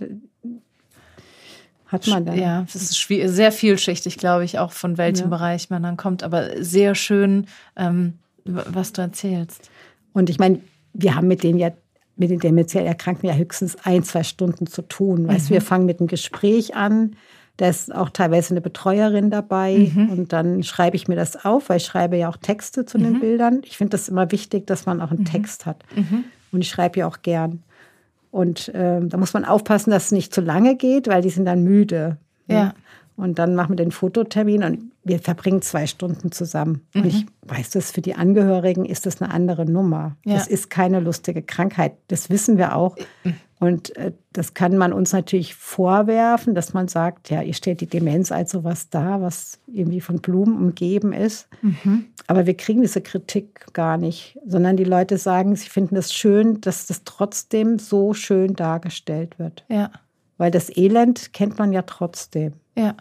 hat man dann. Ja, es ist sehr vielschichtig, glaube ich, auch von welchem ja. Bereich man dann kommt. Aber sehr schön, ähm, was du erzählst. Und ich meine, wir haben mit denen ja mit den dementiell Erkrankten ja höchstens ein, zwei Stunden zu tun. Weißt du, mhm. wir fangen mit einem Gespräch an, da ist auch teilweise eine Betreuerin dabei mhm. und dann schreibe ich mir das auf, weil ich schreibe ja auch Texte zu mhm. den Bildern. Ich finde das immer wichtig, dass man auch einen mhm. Text hat. Mhm. Und ich schreibe ja auch gern. Und äh, da muss man aufpassen, dass es nicht zu lange geht, weil die sind dann müde. Ja. Und dann machen wir den Fototermin und wir verbringen zwei Stunden zusammen. Mhm. Und ich weiß, das für die Angehörigen ist das eine andere Nummer. Ja. Das ist keine lustige Krankheit. Das wissen wir auch. Und äh, das kann man uns natürlich vorwerfen, dass man sagt, ja, ihr stellt die Demenz als sowas dar, was irgendwie von Blumen umgeben ist. Mhm. Aber wir kriegen diese Kritik gar nicht, sondern die Leute sagen, sie finden es schön, dass das trotzdem so schön dargestellt wird. Ja. Weil das Elend kennt man ja trotzdem. Ja.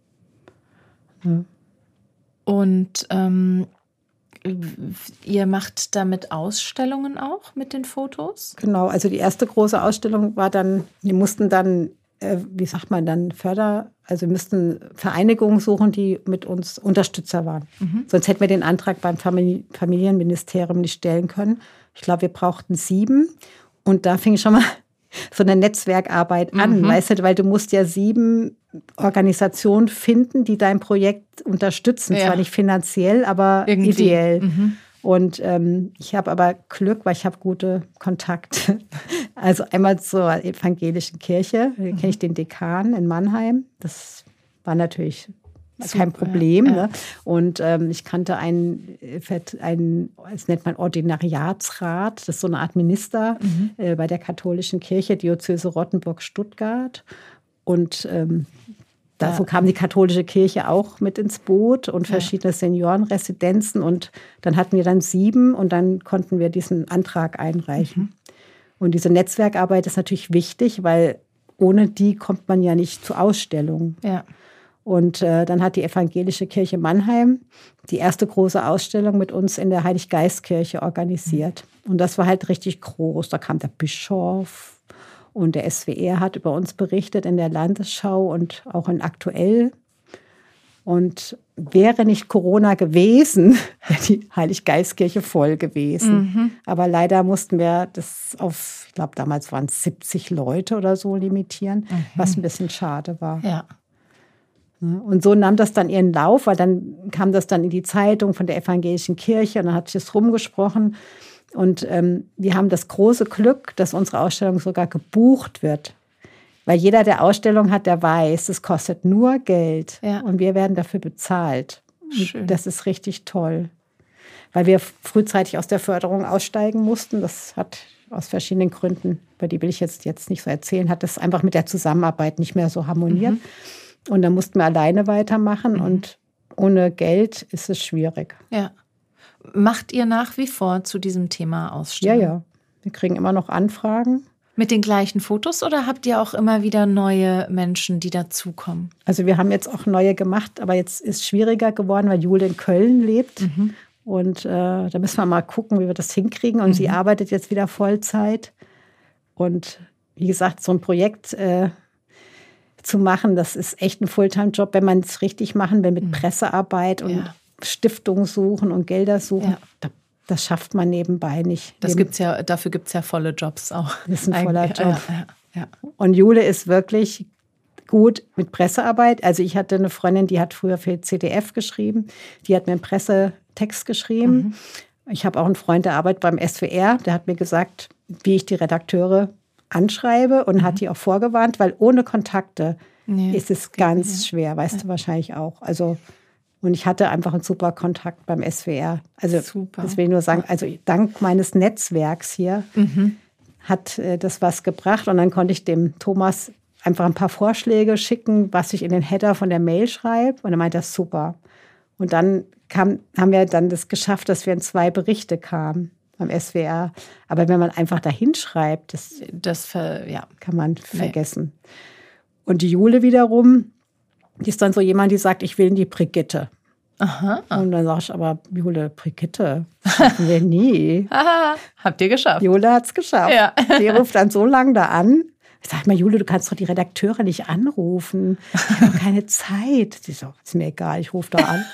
ja. Und ähm, ihr macht damit Ausstellungen auch mit den Fotos? Genau, also die erste große Ausstellung war dann, wir mussten dann, äh, wie sagt man dann, Förder, also wir müssten Vereinigungen suchen, die mit uns Unterstützer waren. Mhm. Sonst hätten wir den Antrag beim Famili- Familienministerium nicht stellen können. Ich glaube, wir brauchten sieben und da fing schon mal so eine Netzwerkarbeit an, mhm. weißt du, weil du musst ja sieben Organisationen finden, die dein Projekt unterstützen. Ja. Zwar nicht finanziell, aber irgendwie. Ideell. Mhm. Und ähm, ich habe aber Glück, weil ich habe gute Kontakte. Also einmal zur evangelischen Kirche, da kenne ich den Dekan in Mannheim. Das war natürlich Super, kein Problem. Ja. Ne? Und ähm, ich kannte einen, einen, das nennt man Ordinariatsrat, das ist so eine Art Minister mhm. äh, bei der katholischen Kirche, Diözese Rottenburg-Stuttgart. Und ähm, da, so kam die katholische Kirche auch mit ins Boot und verschiedene ja. Seniorenresidenzen. Und dann hatten wir dann sieben und dann konnten wir diesen Antrag einreichen. Mhm. Und diese Netzwerkarbeit ist natürlich wichtig, weil ohne die kommt man ja nicht zu Ausstellungen. Ja. Und äh, dann hat die evangelische Kirche Mannheim die erste große Ausstellung mit uns in der Heiliggeistkirche organisiert. Mhm. Und das war halt richtig groß. Da kam der Bischof und der S W R hat über uns berichtet in der Landesschau und auch in Aktuell. Und wäre nicht Corona gewesen, wäre die Heiliggeistkirche voll gewesen. Mhm. Aber leider mussten wir das auf, ich glaube damals waren es siebzig Leute oder so limitieren, mhm. was ein bisschen schade war. Ja. Und so nahm das dann ihren Lauf, weil dann kam das dann in die Zeitung von der evangelischen Kirche und dann hat sich das rumgesprochen. Und ähm, wir haben das große Glück, dass unsere Ausstellung sogar gebucht wird. Weil jeder, der Ausstellung hat, der weiß, es kostet nur Geld ja. und wir werden dafür bezahlt. Schön. Das ist richtig toll. Weil wir frühzeitig aus der Förderung aussteigen mussten. Das hat aus verschiedenen Gründen, über die will ich jetzt, jetzt nicht so erzählen, hat das einfach mit der Zusammenarbeit nicht mehr so harmoniert. Mhm. Und dann mussten wir alleine weitermachen mhm. und ohne Geld ist es schwierig. Ja. Macht ihr nach wie vor zu diesem Thema Ausstellungen? Ja, ja. Wir kriegen immer noch Anfragen. Mit den gleichen Fotos oder habt ihr auch immer wieder neue Menschen, die dazukommen? Also wir haben jetzt auch neue gemacht, aber jetzt ist es schwieriger geworden, weil Jule in Köln lebt. Mhm. Und äh, da müssen wir mal gucken, wie wir das hinkriegen. Und mhm. sie arbeitet jetzt wieder Vollzeit. Und wie gesagt, so ein Projekt äh, zu machen, das ist echt ein Fulltime-Job, wenn man es richtig machen will mit mhm. Pressearbeit und ja. Stiftung suchen und Gelder suchen. Ja. Da, das schafft man nebenbei nicht. Das gibt's ja, dafür gibt es ja volle Jobs auch. Das ist ein voller Job. Ja, ja, ja. Und Jule ist wirklich gut mit Pressearbeit. Also ich hatte eine Freundin, die hat früher für C D F geschrieben. Die hat mir einen Pressetext geschrieben. Mhm. Ich habe auch einen Freund, der arbeitet beim S W R. Der hat mir gesagt, wie ich die Redakteure anschreibe und mhm. hat die auch vorgewarnt, weil ohne Kontakte nee, ist es ganz ja. schwer, weißt ja. du wahrscheinlich auch. Also und ich hatte einfach einen super Kontakt beim S W R. Also super. Das will ich nur sagen, also dank meines Netzwerks hier mhm. hat äh, das was gebracht. Und dann konnte ich dem Thomas einfach ein paar Vorschläge schicken, was ich in den Header von der Mail schreibe. Und er meinte, das ist super. Und dann kam, haben wir dann das geschafft, dass wir in zwei Berichte kamen beim S W R. Aber wenn man einfach dahin schreibt, das, das ver, ja. kann man vergessen. Nee. Und die Jule wiederum, die ist dann so jemand, die sagt, ich will in die Brigitte. Aha. Und dann sag ich, aber Jule, Brigitte, schaffen wir nie. Aha, habt ihr geschafft. Jule hat es geschafft. Ja. Die ruft dann so lange da an. Ich sag mal, Jule, du kannst doch die Redakteure nicht anrufen. Ich habe keine Zeit. Sie so, ist mir egal, ich rufe da an.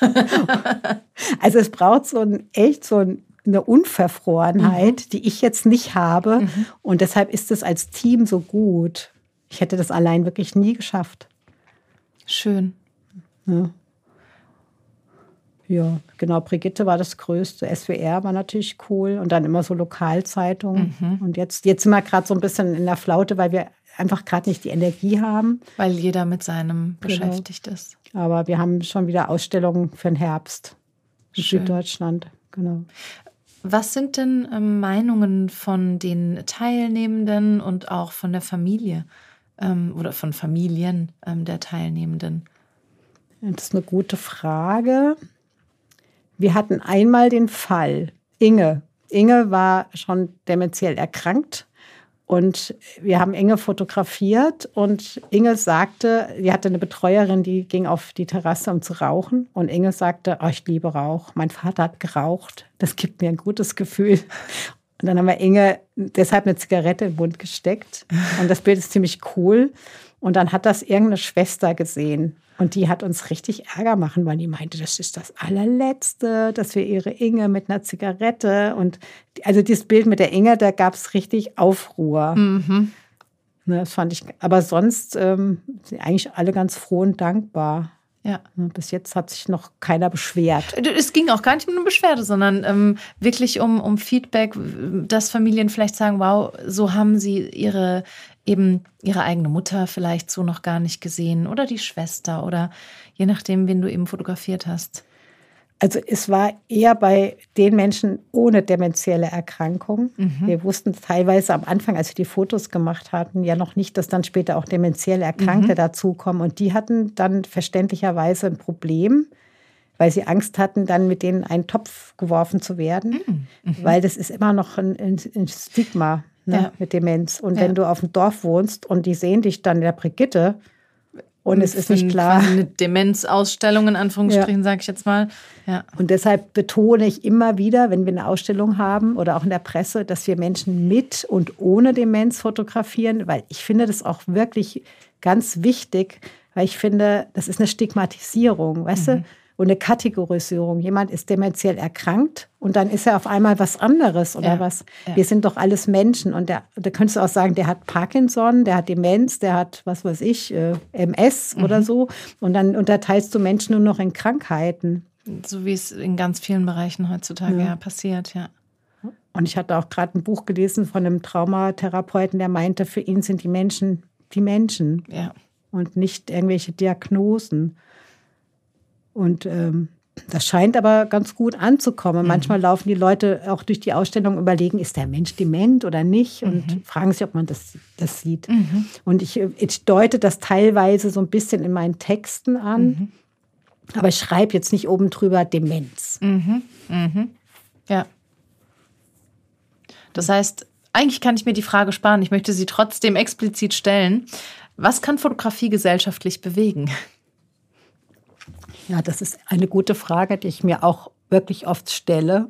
Also es braucht so ein, echt so ein, eine Unverfrorenheit, mhm. die ich jetzt nicht habe. Mhm. Und deshalb ist es als Team so gut. Ich hätte das allein wirklich nie geschafft. Schön. Ja. Ja, genau. Brigitte war das Größte. S W R war natürlich cool. Und dann immer so Lokalzeitungen. Mhm. Und jetzt, jetzt sind wir gerade so ein bisschen in der Flaute, weil wir einfach gerade nicht die Energie haben. Weil jeder mit seinem Genau. beschäftigt ist. Aber wir haben schon wieder Ausstellungen für den Herbst in Schön. Süddeutschland. Genau. Was sind denn ähm, Meinungen von den Teilnehmenden und auch von der Familie ähm, oder von Familien ähm, der Teilnehmenden? Das ist eine gute Frage. Wir hatten einmal den Fall, Inge. Inge war schon dementiell erkrankt und wir haben Inge fotografiert und Inge sagte, sie hatte eine Betreuerin, die ging auf die Terrasse, um zu rauchen und Inge sagte, oh, ich liebe Rauch. Mein Vater hat geraucht. Das gibt mir ein gutes Gefühl. Und dann haben wir Inge deshalb eine Zigarette in den Mund gesteckt und das Bild ist ziemlich cool. Und dann hat das irgendeine Schwester gesehen. Und die hat uns richtig Ärger machen, weil die meinte, das ist das allerletzte, dass wir ihre Inge mit einer Zigarette und also dieses Bild mit der Inge, da gab es richtig Aufruhr. Mhm. Ne, das fand ich, aber sonst ähm, sind eigentlich alle ganz froh und dankbar. Ja. Bis jetzt hat sich noch keiner beschwert. Es ging auch gar nicht um eine Beschwerde, sondern ähm, wirklich um, um Feedback, dass Familien vielleicht sagen, wow, so haben sie ihre eben ihre eigene Mutter vielleicht so noch gar nicht gesehen oder die Schwester oder je nachdem, wen du eben fotografiert hast. Also es war eher bei den Menschen ohne dementielle Erkrankung. Mhm. Wir wussten teilweise am Anfang, als wir die Fotos gemacht hatten, ja noch nicht, dass dann später auch dementiell Erkrankte mhm. dazukommen. Und die hatten dann verständlicherweise ein Problem, weil sie Angst hatten, dann mit denen in einen Topf geworfen zu werden. Mhm. Weil das ist immer noch ein, ein Stigma, ne, ja. mit Demenz. Und ja. wenn du auf dem Dorf wohnst und die sehen dich dann in der Brigitte, und es ist nicht klar. Eine Demenzausstellung in Anführungsstrichen, ja. sage ich jetzt mal. Ja. Und deshalb betone ich immer wieder, wenn wir eine Ausstellung haben oder auch in der Presse, dass wir Menschen mit und ohne Demenz fotografieren, weil ich finde das auch wirklich ganz wichtig, weil ich finde, das ist eine Stigmatisierung, weißt mhm. du? Und eine Kategorisierung. Jemand ist dementiell erkrankt und dann ist er auf einmal was anderes oder ja, was. Ja. Wir sind doch alles Menschen. Und der, da könntest du auch sagen, der hat Parkinson, der hat Demenz, der hat, was weiß ich, äh, M S mhm. oder so. Und dann unterteilst du Menschen nur noch in Krankheiten. So wie es in ganz vielen Bereichen heutzutage ja, ja passiert, ja. Und ich hatte auch gerade ein Buch gelesen von einem Traumatherapeuten, der meinte, für ihn sind die Menschen die Menschen. Ja. Und nicht irgendwelche Diagnosen. Und ähm, das scheint aber ganz gut anzukommen. Mhm. Manchmal laufen die Leute auch durch die Ausstellung und überlegen, ist der Mensch dement oder nicht? Und mhm. fragen sich, ob man das, das sieht. Mhm. Und ich, ich deute das teilweise so ein bisschen in meinen Texten an. Mhm. Aber ich schreibe jetzt nicht oben drüber Demenz. Mhm. Mhm. Ja. Das heißt, eigentlich kann ich mir die Frage sparen. Ich möchte sie trotzdem explizit stellen. Was kann Fotografie gesellschaftlich bewegen? Ja, das ist eine gute Frage, die ich mir auch wirklich oft stelle.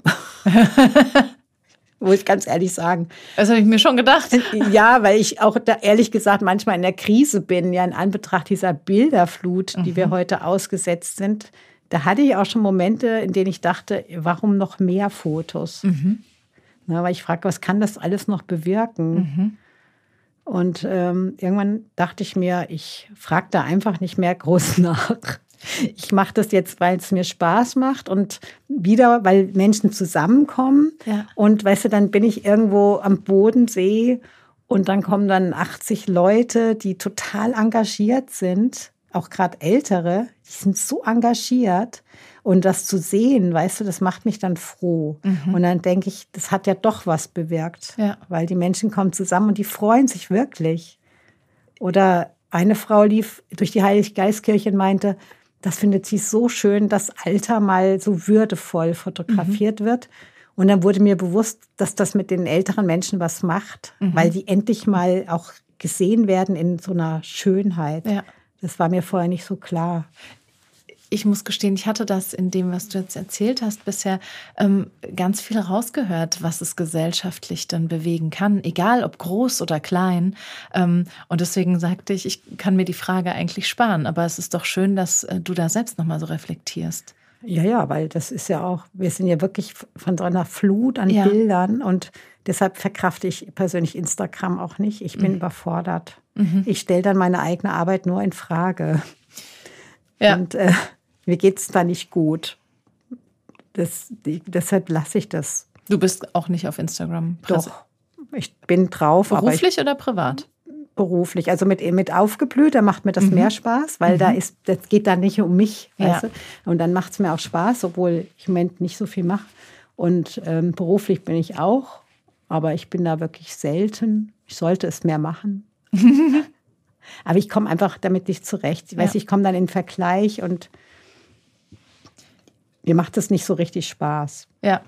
Muss ich ganz ehrlich sagen. Das habe ich mir schon gedacht. Ja, weil ich auch da ehrlich gesagt manchmal in der Krise bin, ja in Anbetracht dieser Bilderflut, die mhm. wir heute ausgesetzt sind. Da hatte ich auch schon Momente, in denen ich dachte, warum noch mehr Fotos? Mhm. Na, weil ich frage, was kann das alles noch bewirken? Mhm. Und ähm, irgendwann dachte ich mir, ich frage da einfach nicht mehr groß nach. Ich mache das jetzt, weil es mir Spaß macht und wieder, weil Menschen zusammenkommen. Ja. Und weißt du, dann bin ich irgendwo am Bodensee und dann kommen dann achtzig Leute, die total engagiert sind, auch gerade Ältere, die sind so engagiert. Und das zu sehen, weißt du, das macht mich dann froh. Mhm. Und dann denke ich, das hat ja doch was bewirkt. Ja. Weil die Menschen kommen zusammen und die freuen sich wirklich. Oder eine Frau lief durch die Heiliggeistkirche und meinte, das findet sie so schön, dass Alter mal so würdevoll fotografiert mhm. wird. Und dann wurde mir bewusst, dass das mit den älteren Menschen was macht, mhm. weil die endlich mal auch gesehen werden in so einer Schönheit. Ja. Das war mir vorher nicht so klar. Ich muss gestehen, ich hatte das in dem, was du jetzt erzählt hast, bisher ähm, ganz viel rausgehört, was es gesellschaftlich dann bewegen kann, egal ob groß oder klein. Ähm, und deswegen sagte ich, ich kann mir die Frage eigentlich sparen. Aber es ist doch schön, dass äh, du da selbst nochmal so reflektierst. Ja, ja, weil das ist ja auch, wir sind ja wirklich von so einer Flut an ja. Bildern. Und deshalb verkrafte ich persönlich Instagram auch nicht. Ich bin mhm. überfordert. Mhm. Ich stelle dann meine eigene Arbeit nur in Frage. Ja. Und äh, mir geht es da nicht gut. Das, die, deshalb lasse ich das. Du bist auch nicht auf Instagram? Doch, ich bin drauf. Beruflich aber ich, oder privat? beruflich. Also mit, mit Aufgeblüht, da macht mir das mhm. mehr Spaß, weil mhm. da ist, das geht dann nicht um mich, ja. weißt du? Und dann macht es mir auch Spaß, obwohl ich im Moment nicht so viel mache. Und ähm, beruflich bin ich auch, aber ich bin da wirklich selten. Ich sollte es mehr machen. Aber ich komme einfach damit nicht zurecht. Ich weiß, ja. ich komme dann in den Vergleich und mir macht es nicht so richtig Spaß. Ja.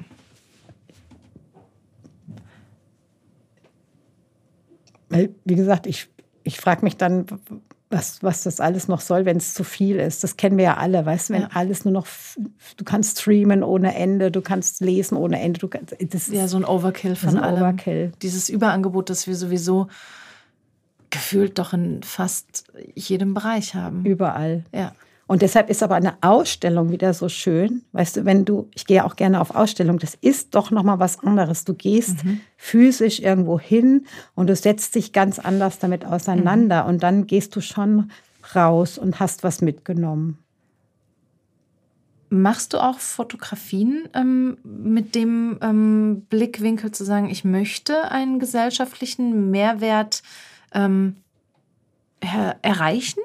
Weil, wie gesagt, ich, ich frage mich dann, was, was das alles noch soll, wenn es zu viel ist. Das kennen wir ja alle, weißt du, wenn ja. alles nur noch, du kannst streamen ohne Ende, du kannst lesen ohne Ende. Du kannst, das ja, so ein Overkill von allem. Overkill. Dieses Überangebot, das wir sowieso gefühlt doch in fast jedem Bereich haben. Überall. Ja. Und deshalb ist aber eine Ausstellung wieder so schön. Weißt du, wenn du, ich gehe ja auch gerne auf Ausstellungen, das ist doch nochmal was anderes. Du gehst mhm. physisch irgendwo hin und du setzt dich ganz anders damit auseinander. Mhm. Und dann gehst du schon raus und hast was mitgenommen. Machst du auch Fotografien ähm, mit dem ähm, Blickwinkel zu sagen, ich möchte einen gesellschaftlichen Mehrwert ähm, er- erreichen?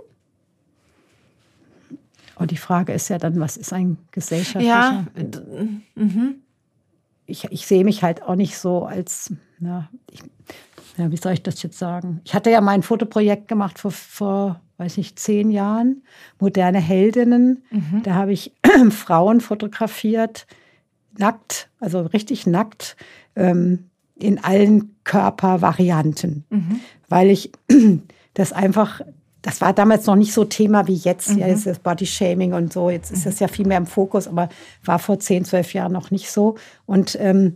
Und die Frage ist ja dann, was ist ein gesellschaftlicher? Ja. Mhm. Ich, ich sehe mich halt auch nicht so als, na, ich, ja, wie soll ich das jetzt sagen? Ich hatte ja mal ein Fotoprojekt gemacht vor, vor weiß nicht, zehn Jahren, moderne Heldinnen. Mhm. Da habe ich Frauen fotografiert, nackt, also richtig nackt, ähm, in allen Körpervarianten. Mhm. Weil ich das einfach... Das war damals noch nicht so Thema wie jetzt. Mhm. Ja, jetzt ist das Bodyshaming und so. Jetzt ist das ja viel mehr im Fokus, aber war vor zehn, zwölf Jahren noch nicht so. Und ähm,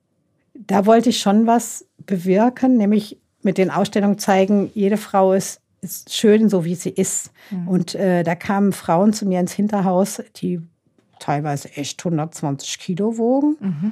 da wollte ich schon was bewirken, nämlich mit den Ausstellungen zeigen, jede Frau ist, ist schön, so wie sie ist. Mhm. Und äh, da kamen Frauen zu mir ins Hinterhaus, die teilweise echt hundertzwanzig Kilo wogen. Mhm.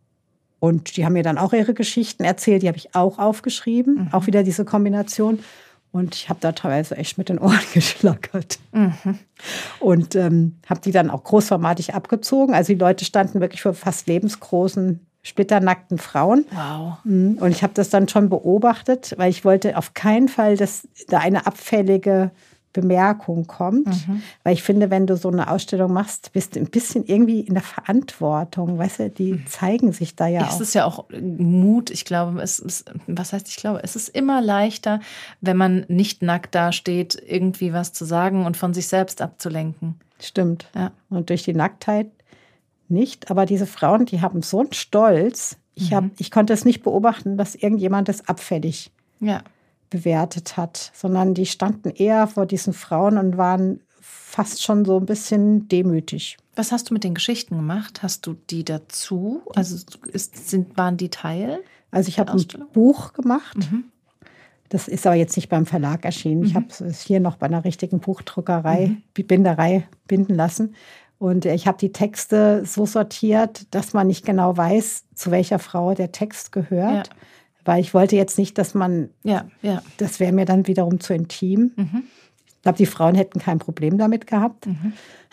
Und die haben mir dann auch ihre Geschichten erzählt, die habe ich auch aufgeschrieben. Mhm. Auch wieder diese Kombination. Und ich habe da teilweise echt mit den Ohren geschlackert. Mhm. Und ähm, habe die dann auch großformatig abgezogen. Also die Leute standen wirklich vor fast lebensgroßen, splitternackten Frauen. Wow. Und ich habe das dann schon beobachtet, weil ich wollte auf keinen Fall, dass da eine abfällige Bemerkung kommt. Mhm. Weil ich finde, wenn du so eine Ausstellung machst, bist du ein bisschen irgendwie in der Verantwortung. Weißt du, die mhm. zeigen sich da ja es auch. Es ist ja auch Mut. Ich glaube, es ist, was heißt ich glaube, es ist immer leichter, wenn man nicht nackt dasteht, irgendwie was zu sagen und von sich selbst abzulenken. Stimmt. Ja. Und durch die Nacktheit nicht. Aber diese Frauen, die haben so einen Stolz. Ich, hab, mhm. ich konnte es nicht beobachten, dass irgendjemand das abfällig ja. bewertet hat, sondern die standen eher vor diesen Frauen und waren fast schon so ein bisschen demütig. Was hast du mit den Geschichten gemacht? Hast du die dazu? Also ist, sind, waren die Teil? Also ich habe ein Buch gemacht. Mhm. Das ist aber jetzt nicht beim Verlag erschienen. Mhm. Ich habe es hier noch bei einer richtigen Buchdruckerei, mhm. Binderei binden lassen. Und ich habe die Texte so sortiert, dass man nicht genau weiß, zu welcher Frau der Text gehört. Ja. Weil ich wollte jetzt nicht, dass man, ja, ja. das wäre mir dann wiederum zu intim. Mhm. Ich glaube, die Frauen hätten kein Problem damit gehabt. Mhm.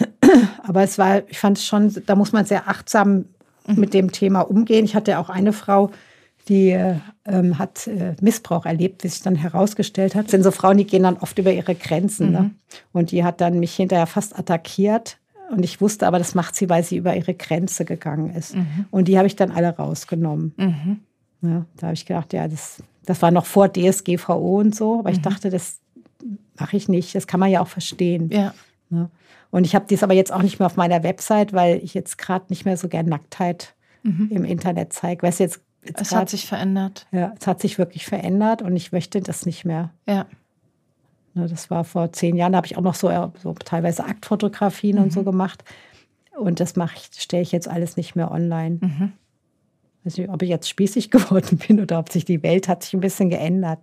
Aber es war, ich fand es schon, da muss man sehr achtsam mhm. mit dem Thema umgehen. Ich hatte auch eine Frau, die ähm, hat äh, Missbrauch erlebt, wie sich dann herausgestellt hat. Das sind so Frauen, die gehen dann oft über ihre Grenzen. Mhm. Ne? Und die hat dann mich hinterher fast attackiert. Und ich wusste aber, das macht sie, weil sie über ihre Grenze gegangen ist. Mhm. Und die habe ich dann alle rausgenommen. Mhm. Ja, da habe ich gedacht, ja, das, das war noch vor D S G V O und so. Aber mhm. ich dachte, das mache ich nicht. Das kann man ja auch verstehen. Ja. Ja. Und ich habe dies aber jetzt auch nicht mehr auf meiner Website, weil ich jetzt gerade nicht mehr so gern Nacktheit mhm. im Internet zeige. Weißt du, jetzt, jetzt es grad, hat sich verändert. Ja, es hat sich wirklich verändert und ich möchte das nicht mehr. Ja. Ja, das war vor zehn Jahren, da habe ich auch noch so, so teilweise Aktfotografien mhm. und so gemacht. Und das mache ich, stelle ich jetzt alles nicht mehr online. Mhm. Ich weiß nicht, ob ich jetzt spießig geworden bin oder ob sich die Welt hat sich ein bisschen geändert.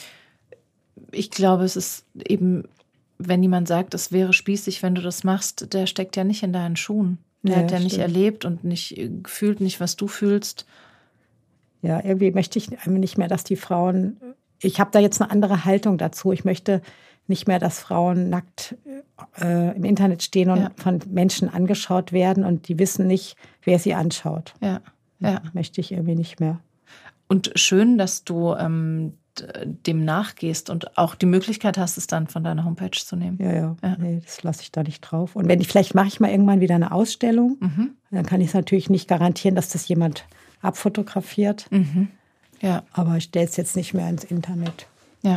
Ich glaube, es ist eben, wenn jemand sagt, es wäre spießig, wenn du das machst, der steckt ja nicht in deinen Schuhen. Der ja, hat ja stimmt. nicht erlebt und nicht gefühlt, nicht, was du fühlst. Ja, irgendwie möchte ich nicht mehr, dass die Frauen, ich habe da jetzt eine andere Haltung dazu. Ich möchte nicht mehr, dass Frauen nackt äh, im Internet stehen und ja. von Menschen angeschaut werden und die wissen nicht, wer sie anschaut. Ja. Ja. Möchte ich irgendwie nicht mehr. Und schön, dass du ähm, dem nachgehst und auch die Möglichkeit hast, es dann von deiner Homepage zu nehmen. Ja, ja, ja. Nee, das lasse ich da nicht drauf. Und wenn ich, vielleicht mache ich mal irgendwann wieder eine Ausstellung, mhm. dann kann ich es natürlich nicht garantieren, dass das jemand abfotografiert. Mhm. Ja. Aber ich stelle es jetzt nicht mehr ins Internet. Ja.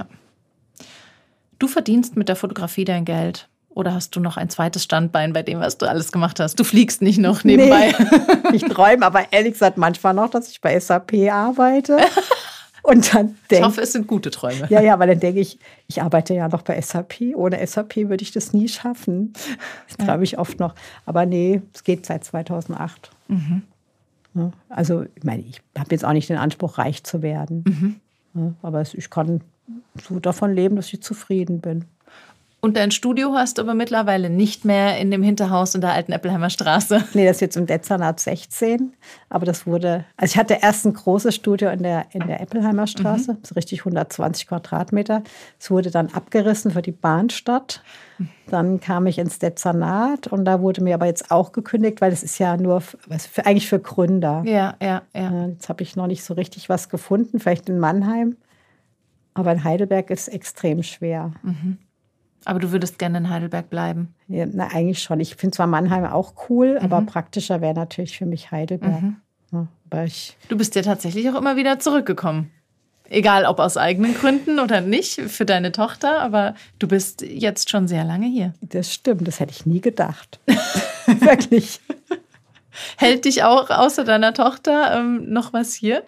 Du verdienst mit der Fotografie dein Geld. Oder hast du noch ein zweites Standbein bei dem, was du alles gemacht hast? Du fliegst nicht noch nebenbei. Nee, ich träume aber ehrlich gesagt manchmal noch, dass ich bei S A P arbeite. Und dann denk, ich hoffe, es sind gute Träume. Ja, ja, weil dann denke ich, ich arbeite ja noch bei S A P. Ohne S A P würde ich das nie schaffen. Das träume ich oft noch. Aber nee, es geht seit zweitausendacht. Mhm. Ja, also, ich meine, ich habe jetzt auch nicht den Anspruch, reich zu werden. Mhm. Ja, aber ich kann so davon leben, dass ich zufrieden bin. Und dein Studio hast du aber mittlerweile nicht mehr in dem Hinterhaus in der alten Eppelheimer Straße. Nee, das ist jetzt im Dezernat sechzehn. Aber das wurde, also ich hatte erst ein großes Studio in der, in der Eppelheimer Straße, mhm. so richtig hundertzwanzig Quadratmeter. Es wurde dann abgerissen für die Bahnstadt. Dann kam ich ins Dezernat und da wurde mir aber jetzt auch gekündigt, weil es ist ja nur was für, eigentlich für Gründer. Ja, ja, ja. Jetzt habe ich noch nicht so richtig was gefunden, vielleicht in Mannheim. Aber in Heidelberg ist es extrem schwer. Mhm. Aber du würdest gerne in Heidelberg bleiben? Ja, na, eigentlich schon. Ich finde zwar Mannheim auch cool, mhm. aber praktischer wäre natürlich für mich Heidelberg. Mhm. Ja, aber ich du bist ja tatsächlich auch immer wieder zurückgekommen. Egal, ob aus eigenen Gründen oder nicht, für deine Tochter. Aber du bist jetzt schon sehr lange hier. Das stimmt, das hätte ich nie gedacht. Wirklich. Hält dich auch außer deiner Tochter ähm, noch was hier?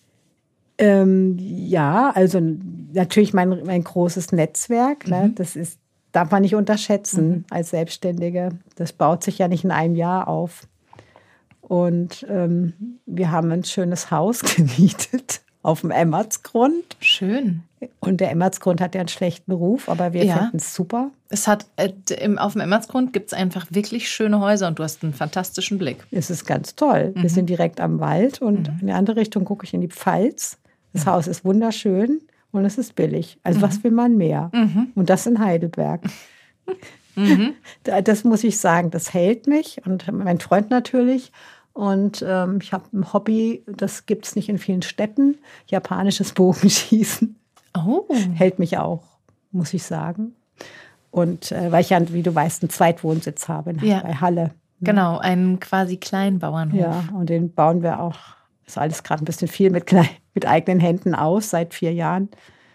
Ähm, ja, also natürlich mein, mein großes Netzwerk. Ne? Mhm. Das ist, darf man nicht unterschätzen mhm. als Selbstständige. Das baut sich ja nicht in einem Jahr auf. Und ähm, wir haben ein schönes Haus gemietet auf dem Emmertsgrund. Schön. Und der Emmertsgrund hat ja einen schlechten Ruf, aber wir ja. finden es super. Es hat, äh, im, auf dem Emmertsgrund gibt es einfach wirklich schöne Häuser und du hast einen fantastischen Blick. Es ist ganz toll. Mhm. Wir sind direkt am Wald und mhm. in die andere Richtung gucke ich in die Pfalz. Das Haus ist wunderschön und es ist billig. Also mhm. was will man mehr? Mhm. Und das in Heidelberg. Mhm. Das muss ich sagen, das hält mich und mein Freund natürlich. Und ähm, ich habe ein Hobby, das gibt es nicht in vielen Städten. Japanisches Bogenschießen. Oh. Hält mich auch, muss ich sagen. Und äh, weil ich ja, wie du weißt, einen Zweitwohnsitz habe in, ja. bei Halle. Genau, einen quasi Kleinbauernhof. Ja, und den bauen wir auch. Ist alles gerade ein bisschen viel mit, klein, mit eigenen Händen aus, seit vier Jahren.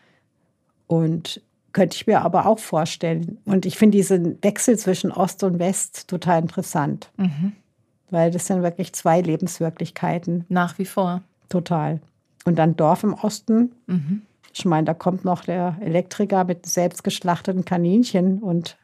Und könnte ich mir aber auch vorstellen. Und ich finde diesen Wechsel zwischen Ost und West total interessant. Mhm. Weil das sind wirklich zwei Lebenswirklichkeiten. Nach wie vor. Total. Und dann Dorf im Osten. Mhm. Ich meine, da kommt noch der Elektriker mit selbst geschlachteten Kaninchen und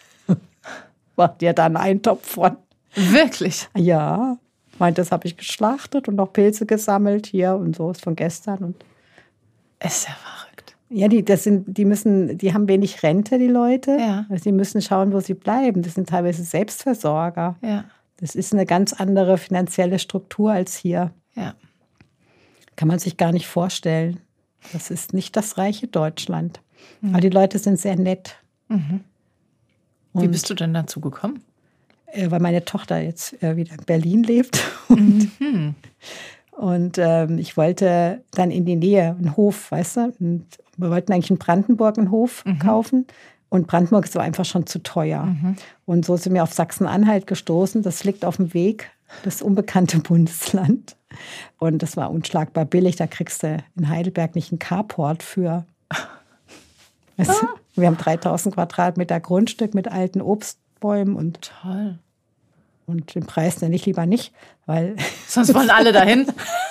macht dir dann einen Topf von. Wirklich? Ja. Meint, das habe ich geschlachtet und noch Pilze gesammelt hier und so ist von gestern. Und ist ja verrückt. Ja, die, das sind, die müssen, die haben wenig Rente, die Leute. Ja. Also die müssen schauen, wo sie bleiben. Das sind teilweise Selbstversorger. Ja. Das ist eine ganz andere finanzielle Struktur als hier. Ja. Kann man sich gar nicht vorstellen. Das ist nicht das reiche Deutschland. Mhm. Aber die Leute sind sehr nett. Mhm. Wie bist du denn dazu gekommen? Weil meine Tochter jetzt äh, wieder in Berlin lebt. Und, mhm. und ähm, ich wollte dann in die Nähe, einen Hof, weißt du? Und wir wollten eigentlich in Brandenburg einen Hof mhm. kaufen. Und Brandenburg ist so einfach schon zu teuer. Mhm. Und so sind wir auf Sachsen-Anhalt gestoßen. Das liegt auf dem Weg, das unbekannte Bundesland. Und das war unschlagbar billig. Da kriegst du in Heidelberg nicht einen Carport für. Weißt du? Ah. Wir haben dreitausend Quadratmeter Grundstück mit alten Obstbäumen. Und toll. Und den Preis nenne ich lieber nicht, weil... Sonst wollen alle dahin.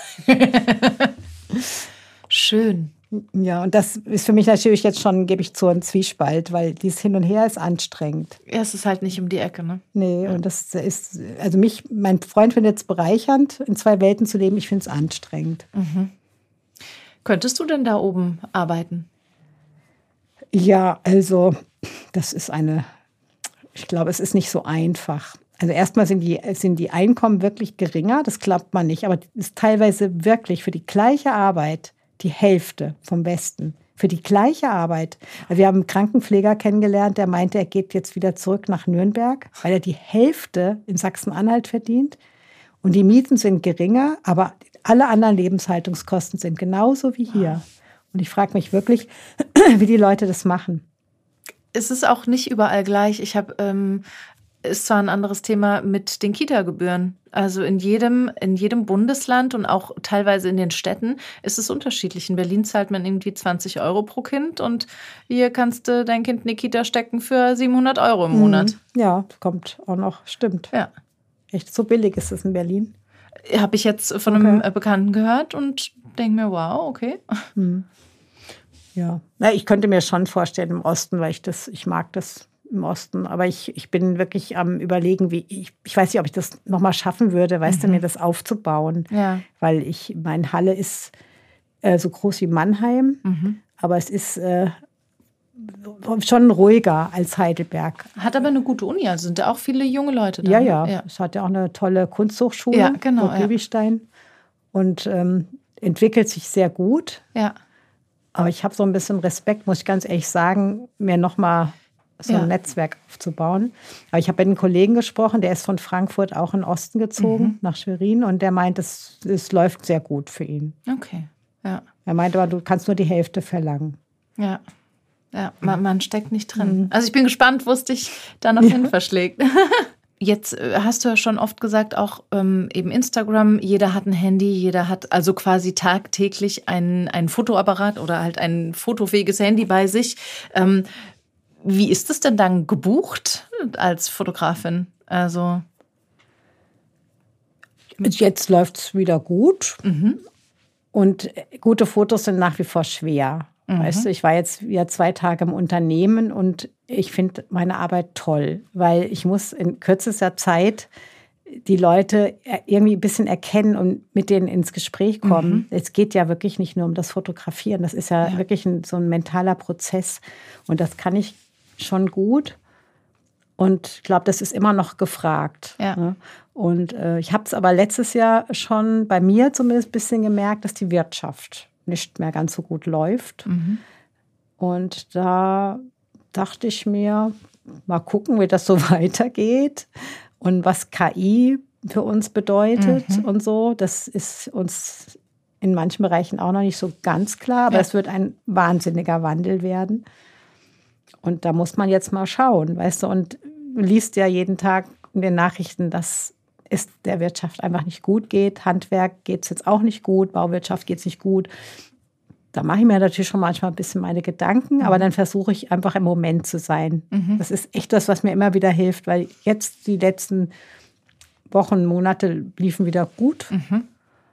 Schön. Ja, und das ist für mich natürlich jetzt schon, gebe ich zu, ein Zwiespalt, weil dieses Hin und Her ist anstrengend. Ja, es ist halt nicht um die Ecke, ne? Nee, ja. Und das ist, also mich, mein Freund findet es bereichernd, in zwei Welten zu leben. Ich finde es anstrengend. Mhm. Könntest du denn da oben arbeiten? Ja, also das ist eine, ich glaube, es ist nicht so einfach. Also erstmal sind die, sind die Einkommen wirklich geringer, das glaubt man nicht, aber es ist teilweise wirklich für die gleiche Arbeit die Hälfte vom Westen. Für die gleiche Arbeit. Also wir haben einen Krankenpfleger kennengelernt, der meinte, er geht jetzt wieder zurück nach Nürnberg, weil er die Hälfte in Sachsen-Anhalt verdient. Und die Mieten sind geringer, aber alle anderen Lebenshaltungskosten sind genauso wie hier. Und ich frage mich wirklich, wie die Leute das machen. Es ist auch nicht überall gleich. Ich habe, ähm, ist zwar ein anderes Thema mit den Kita-Gebühren. Also in jedem, in jedem Bundesland und auch teilweise in den Städten ist es unterschiedlich. In Berlin zahlt man irgendwie zwanzig Euro pro Kind und hier kannst du dein Kind in die Kita stecken für siebenhundert Euro im Monat. Ja, kommt auch noch, stimmt. Ja. Echt, so billig ist es in Berlin. Habe ich jetzt von Okay. einem Bekannten gehört und denke mir, wow, okay. Hm. Ja, Na, ich könnte mir schon vorstellen im Osten, weil ich das, ich mag das im Osten, aber ich, ich bin wirklich am Überlegen, wie ich, ich weiß nicht, ob ich das nochmal schaffen würde, weißt Mhm. du, mir das aufzubauen. Ja. Weil ich, mein Halle ist äh, so groß wie Mannheim, Mhm. aber es ist äh, schon ruhiger als Heidelberg. Hat aber eine gute Uni, also sind da auch viele junge Leute da. Ja, ne? ja, ja. es hat ja auch eine tolle Kunsthochschule, Ja, genau, Burg ja. Lewistein, und ähm, entwickelt sich sehr gut. Ja. Aber ich habe so ein bisschen Respekt, muss ich ganz ehrlich sagen, mir nochmal so ein Ja. Netzwerk aufzubauen. Aber ich habe mit einem Kollegen gesprochen, der ist von Frankfurt auch in den Osten gezogen, Mhm. nach Schwerin. Und der meint, es, es läuft sehr gut für ihn. Okay. Ja. Er meinte aber, du kannst nur die Hälfte verlangen. Ja. Ja, man, man steckt nicht drin. Also ich bin gespannt, wo es dich da noch hin verschlägt. Jetzt äh, hast du ja schon oft gesagt, auch ähm, eben Instagram, jeder hat ein Handy, jeder hat also quasi tagtäglich einen, einen Fotoapparat oder halt ein fotofähiges Handy bei sich. Ähm, wie ist es denn dann gebucht als Fotografin? Also Jetzt läuft es wieder gut. Mhm. Und gute Fotos sind nach wie vor schwer. Mhm. Weißt du, ich war jetzt wieder zwei Tage im Unternehmen und ich finde meine Arbeit toll, weil ich muss in kürzester Zeit die Leute irgendwie ein bisschen erkennen und mit denen ins Gespräch kommen. Mhm. Es geht ja wirklich nicht nur um das Fotografieren. Das ist ja, Ja. wirklich ein, so ein mentaler Prozess. Und das kann ich schon gut. Und ich glaube, das ist immer noch gefragt. Ja. Ne? Und äh, ich habe es aber letztes Jahr schon bei mir zumindest ein bisschen gemerkt, dass die Wirtschaft nicht mehr ganz so gut läuft. Mhm. Und da dachte ich mir, mal gucken, wie das so weitergeht und was K I für uns bedeutet Mhm. und so. Das ist uns in manchen Bereichen auch noch nicht so ganz klar, aber Ja. es wird ein wahnsinniger Wandel werden. Und da muss man jetzt mal schauen, weißt du, und du liest ja jeden Tag in den Nachrichten, dass es der Wirtschaft einfach nicht gut geht. Handwerk geht es jetzt auch nicht gut, Bauwirtschaft geht es nicht gut. Da mache ich mir natürlich schon manchmal ein bisschen meine Gedanken, Mhm. aber dann versuche ich einfach im Moment zu sein. Mhm. Das ist echt das, was mir immer wieder hilft, weil jetzt die letzten Wochen, Monate liefen wieder gut. Mhm.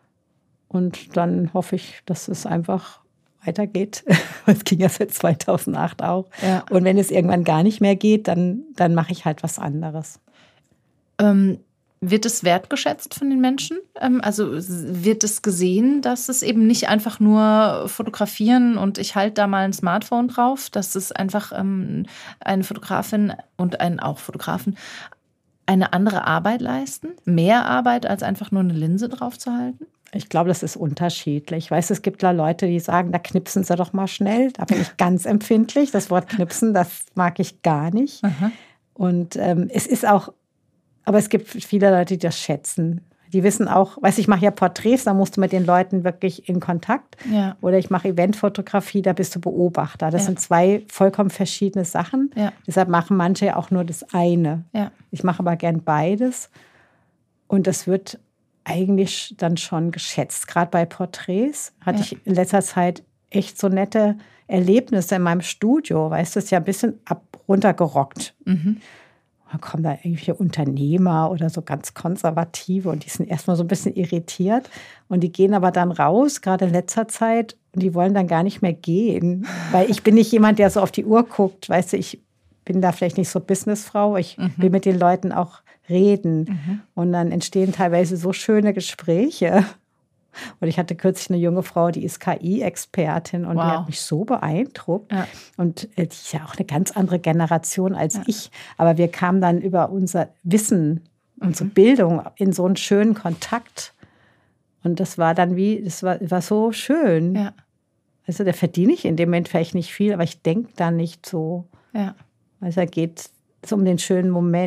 Und dann hoffe ich, dass es einfach weitergeht. Es ging ja seit zweitausendacht auch. Ja. Und wenn es irgendwann gar nicht mehr geht, dann, dann mache ich halt was anderes. Ähm, wird es wertgeschätzt von den Menschen? Ähm, also wird es gesehen, dass es eben nicht einfach nur fotografieren und ich halte da mal ein Smartphone drauf, dass es einfach ähm, eine Fotografin und ein auch Fotografen eine andere Arbeit leisten? Mehr Arbeit, als einfach nur eine Linse drauf zu halten? Ich glaube, das ist unterschiedlich. Weißt du, es gibt da Leute, die sagen, da knipsen sie doch mal schnell. Da bin ich ganz empfindlich. Das Wort knipsen, das mag ich gar nicht. Aha. Und ähm, es ist auch, aber es gibt viele Leute, die das schätzen. Die wissen auch, weißt du, ich mache ja Porträts, da musst du mit den Leuten wirklich in Kontakt. Ja. Oder ich mache Eventfotografie, da bist du Beobachter. Das Ja. sind zwei vollkommen verschiedene Sachen. Ja. Deshalb machen manche ja auch nur das eine. Ja. Ich mache aber gern beides. Und das wird eigentlich dann schon geschätzt. Gerade bei Porträts hatte Ja. ich in letzter Zeit echt so nette Erlebnisse in meinem Studio. Weißt du, es ist ja ein bisschen ab runtergerockt. Mhm. Da kommen da irgendwelche Unternehmer oder so ganz Konservative und die sind erstmal so ein bisschen irritiert. Und die gehen aber dann raus, gerade in letzter Zeit, und die wollen dann gar nicht mehr gehen. Weil ich bin nicht jemand, der so auf die Uhr guckt. Weißt du, ich bin da vielleicht nicht so Businessfrau. Ich Mhm. will mit den Leuten auch reden. Mhm. Und dann entstehen teilweise so schöne Gespräche. Und ich hatte kürzlich eine junge Frau, die ist K I-Expertin und Wow. die hat mich so beeindruckt. Ja. Und äh, die ist ja auch eine ganz andere Generation als Ja. ich. Aber wir kamen dann über unser Wissen, unsere Mhm. Bildung in so einen schönen Kontakt. Und das war dann wie, das war, war so schön. Ja. Also da verdiene ich in dem Moment vielleicht nicht viel, aber ich denke da nicht so. Ja. Also da geht es um den schönen Moment.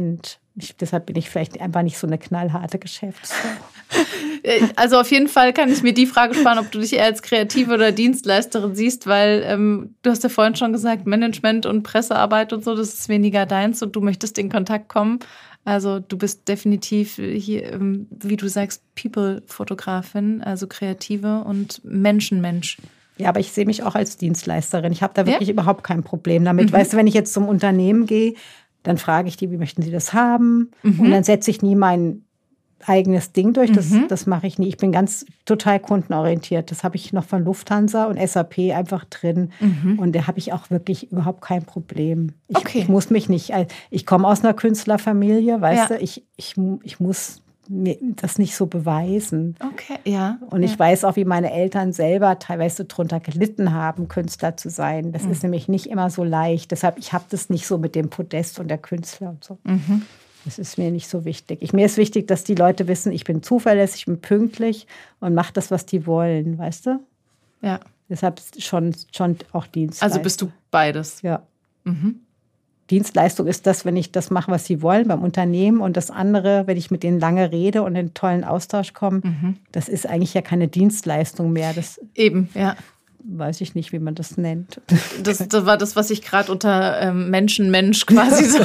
Ich, deshalb bin ich vielleicht einfach nicht so eine knallharte Geschäftsfrau. Also auf jeden Fall kann ich mir die Frage sparen, ob du dich eher als Kreative oder Dienstleisterin siehst, weil ähm, du hast ja vorhin schon gesagt, Management und Pressearbeit und so, das ist weniger deins und du möchtest in Kontakt kommen. Also du bist definitiv hier, ähm, wie du sagst, People-Fotografin, also Kreative und Menschenmensch. Ja, aber ich sehe mich auch als Dienstleisterin. Ich habe da wirklich ja? überhaupt kein Problem damit. Mhm. Weißt du, wenn ich jetzt zum Unternehmen gehe, dann frage ich die, wie möchten sie das haben? Mhm. Und dann setze ich nie mein eigenes Ding durch. Das, mhm. das mache ich nie. Ich bin ganz total kundenorientiert. Das habe ich noch von Lufthansa und S A P einfach drin. Mhm. Und da habe ich auch wirklich überhaupt kein Problem. Ich, okay. ich muss mich nicht, ich komme aus einer Künstlerfamilie, weißt ja. du, ich, ich, ich muss mir das nicht so beweisen. Okay, ja. Und ich ja. weiß auch, wie meine Eltern selber teilweise drunter gelitten haben, Künstler zu sein. Das mhm. ist nämlich nicht immer so leicht. Deshalb, ich habe das nicht so mit dem Podest und der Künstler und so. Mhm. Das ist mir nicht so wichtig. Ich, mir ist wichtig, dass die Leute wissen, ich bin zuverlässig, ich bin pünktlich und mache das, was die wollen, weißt du? Ja. Deshalb schon, schon auch Dienstleistung. Also bist du beides? Ja. Mhm. Dienstleistung ist das, wenn ich das mache, was sie wollen beim Unternehmen. Und das andere, wenn ich mit denen lange rede und in einen tollen Austausch komme, mhm. das ist eigentlich ja keine Dienstleistung mehr. Das Eben, ja. Weiß ich nicht, wie man das nennt. Das, das war das, was ich gerade unter ähm, Menschen, Mensch quasi so...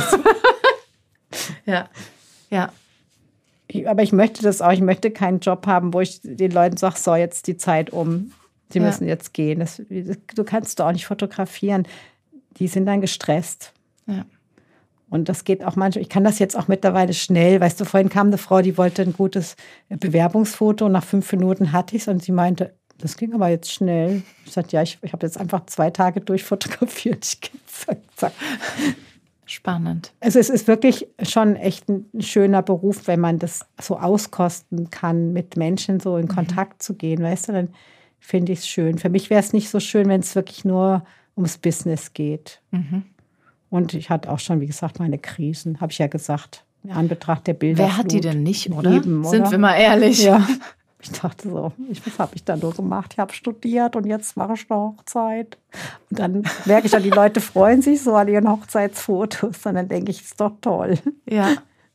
Ja, ja. Ich, aber ich möchte das auch. Ich möchte keinen Job haben, wo ich den Leuten sage, so, jetzt die Zeit um. Sie ja. müssen jetzt gehen. Das, du kannst doch auch nicht fotografieren. Die sind dann gestresst. Ja. Und das geht auch manchmal. Ich kann das jetzt auch mittlerweile schnell. Weißt du, vorhin kam eine Frau, die wollte ein gutes Bewerbungsfoto. Und nach fünf Minuten hatte ich es. Und sie meinte, das ging aber jetzt schnell. Ich sagte, ja, ich, ich habe jetzt einfach zwei Tage durchfotografiert. Ich zack, zack. Spannend. Also es ist wirklich schon echt ein schöner Beruf, wenn man das so auskosten kann, mit Menschen so in Kontakt mhm. zu gehen, weißt du, dann finde ich es schön. Für mich wäre es nicht so schön, wenn es wirklich nur ums Business geht. Mhm. Und ich hatte auch schon, wie gesagt, meine Krisen, habe ich ja gesagt, in Anbetracht der Bilder. Wer hat die denn nicht, oder? Eben, oder? Sind wir mal ehrlich. Ja. Ich dachte so, ich, was habe ich da nur gemacht? Ich habe studiert und jetzt mache ich eine Hochzeit. Und dann merke ich ja, die Leute freuen sich so an ihren Hochzeitsfotos. Und dann denke ich, ist doch toll. Ja.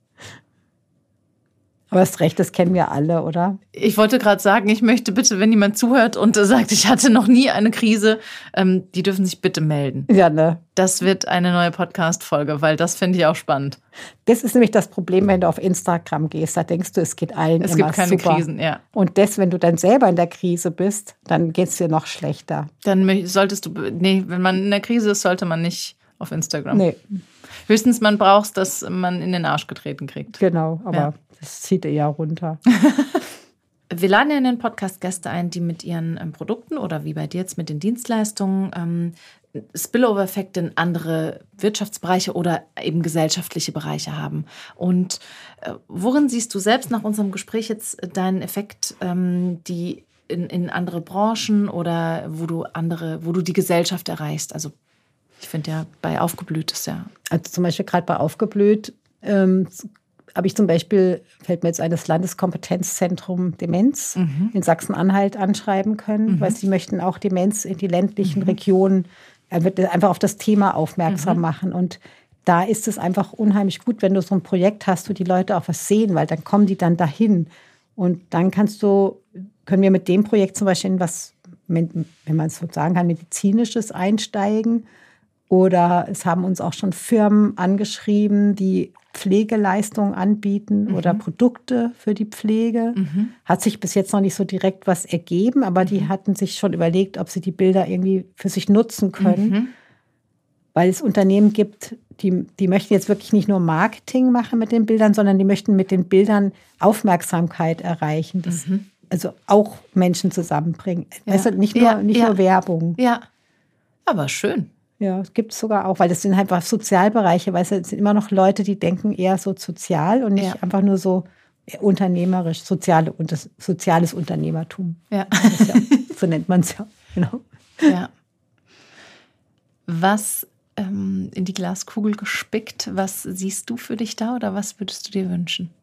Aber das Recht, das kennen wir alle, oder? Ich wollte gerade sagen, ich möchte bitte, wenn jemand zuhört und sagt, ich hatte noch nie eine Krise, ähm, die dürfen sich bitte melden. Ja, ne? Das wird eine neue Podcast-Folge, weil das finde ich auch spannend. Das ist nämlich das Problem, wenn du auf Instagram gehst. Da denkst du, es geht allen es immer gibt keine super. Krisen, ja. Und das, wenn du dann selber in der Krise bist, dann geht es dir noch schlechter. Dann solltest du, nee, wenn man in der Krise ist, sollte man nicht auf Instagram. Nee. Höchstens man braucht es, dass man in den Arsch getreten kriegt. Genau, aber ja. das zieht eher runter. Wir laden ja in den Podcast Gäste ein, die mit ihren ähm, Produkten oder wie bei dir jetzt mit den Dienstleistungen ähm, Spillover-Effekte in andere Wirtschaftsbereiche oder eben gesellschaftliche Bereiche haben. Und äh, worin siehst du selbst nach unserem Gespräch jetzt deinen Effekt, ähm, die in, in andere Branchen oder wo du andere, wo du die Gesellschaft erreichst? Also ich finde ja, bei Aufgeblüht ist ja... Also zum Beispiel gerade bei Aufgeblüht ähm, habe ich zum Beispiel, fällt mir jetzt ein, das Landeskompetenzzentrum Demenz mhm. in Sachsen-Anhalt anschreiben können, mhm. weil sie möchten auch Demenz in die ländlichen mhm. Regionen einfach auf das Thema aufmerksam mhm. machen. Und da ist es einfach unheimlich gut, wenn du so ein Projekt hast, wo die Leute auch was sehen, weil dann kommen die dann dahin. Und dann kannst du, können wir mit dem Projekt zum Beispiel in was, wenn man es so sagen kann, Medizinisches einsteigen. Oder es haben uns auch schon Firmen angeschrieben, die Pflegeleistungen anbieten mhm. oder Produkte für die Pflege. Mhm. Hat sich bis jetzt noch nicht so direkt was ergeben, aber die hatten sich schon überlegt, ob sie die Bilder irgendwie für sich nutzen können. Mhm. Weil es Unternehmen gibt, die, die möchten jetzt wirklich nicht nur Marketing machen mit den Bildern, sondern die möchten mit den Bildern Aufmerksamkeit erreichen. Das, mhm. Also auch Menschen zusammenbringen. Ja. Weißt du, nicht nur, ja, nicht ja. nur Werbung. Ja, aber schön. Ja, es gibt es sogar auch, weil das sind einfach Sozialbereiche, weil es sind immer noch Leute, die denken eher so sozial und nicht ja. einfach nur so unternehmerisch, soziale, soziales Unternehmertum. Ja. Ja, so nennt man es ja, genau. Ja. Was ähm, in die Glaskugel gespickt, was siehst du für dich da oder was würdest du dir wünschen?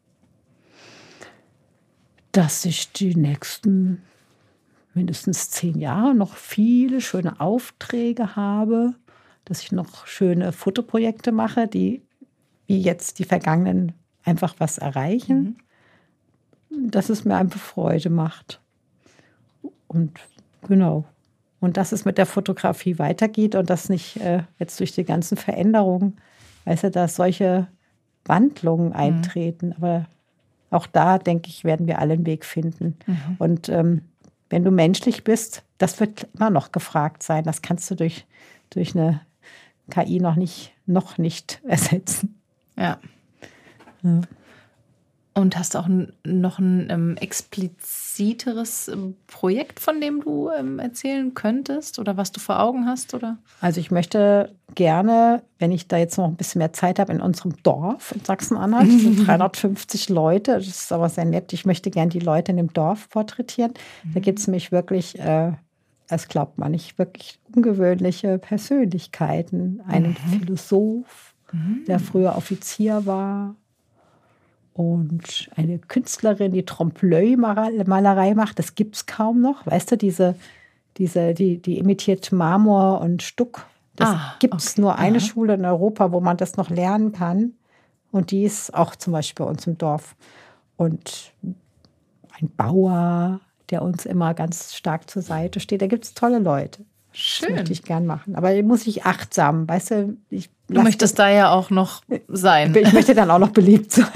Dass ich die nächsten mindestens zehn Jahre noch viele schöne Aufträge habe, dass ich noch schöne Fotoprojekte mache, die wie jetzt die Vergangenen einfach was erreichen, mhm. dass es mir einfach Freude macht. Und genau. Und dass es mit der Fotografie weitergeht und dass nicht äh, jetzt durch die ganzen Veränderungen, weißt du, dass solche Wandlungen eintreten. Mhm. Aber auch da, denke ich, werden wir alle einen Weg finden. Mhm. Und ähm, wenn du menschlich bist, das wird immer noch gefragt sein. Das kannst du durch, durch eine K I noch nicht, noch nicht ersetzen. Ja. ja. Und hast du auch ein, noch ein ähm, expliziteres ähm, Projekt, von dem du ähm, erzählen könntest oder was du vor Augen hast? Oder? Also ich möchte gerne, wenn ich da jetzt noch ein bisschen mehr Zeit habe, in unserem Dorf in Sachsen-Anhalt, das sind dreihundertfünfzig Leute, das ist aber sehr nett, ich möchte gerne die Leute in dem Dorf porträtieren. Mhm. Da gibt es nämlich wirklich, äh, das glaubt man nicht, wirklich ungewöhnliche Persönlichkeiten. Einen mhm. Philosoph, mhm. der früher Offizier war. Und eine Künstlerin, die Trompe-l'œil-Malerei macht, das gibt es kaum noch. Weißt du, diese, diese, die, die imitiert Marmor und Stuck. Das ah, gibt es okay. nur eine Aha. Schule in Europa, wo man das noch lernen kann. Und die ist auch zum Beispiel bei uns im Dorf. Und ein Bauer, der uns immer ganz stark zur Seite steht. Da gibt es tolle Leute. Schön. Das möchte ich gern machen. Aber da muss ich achtsam, weißt du. Ich du möchtest das, da ja auch noch sein. Ich möchte dann auch noch beliebt sein.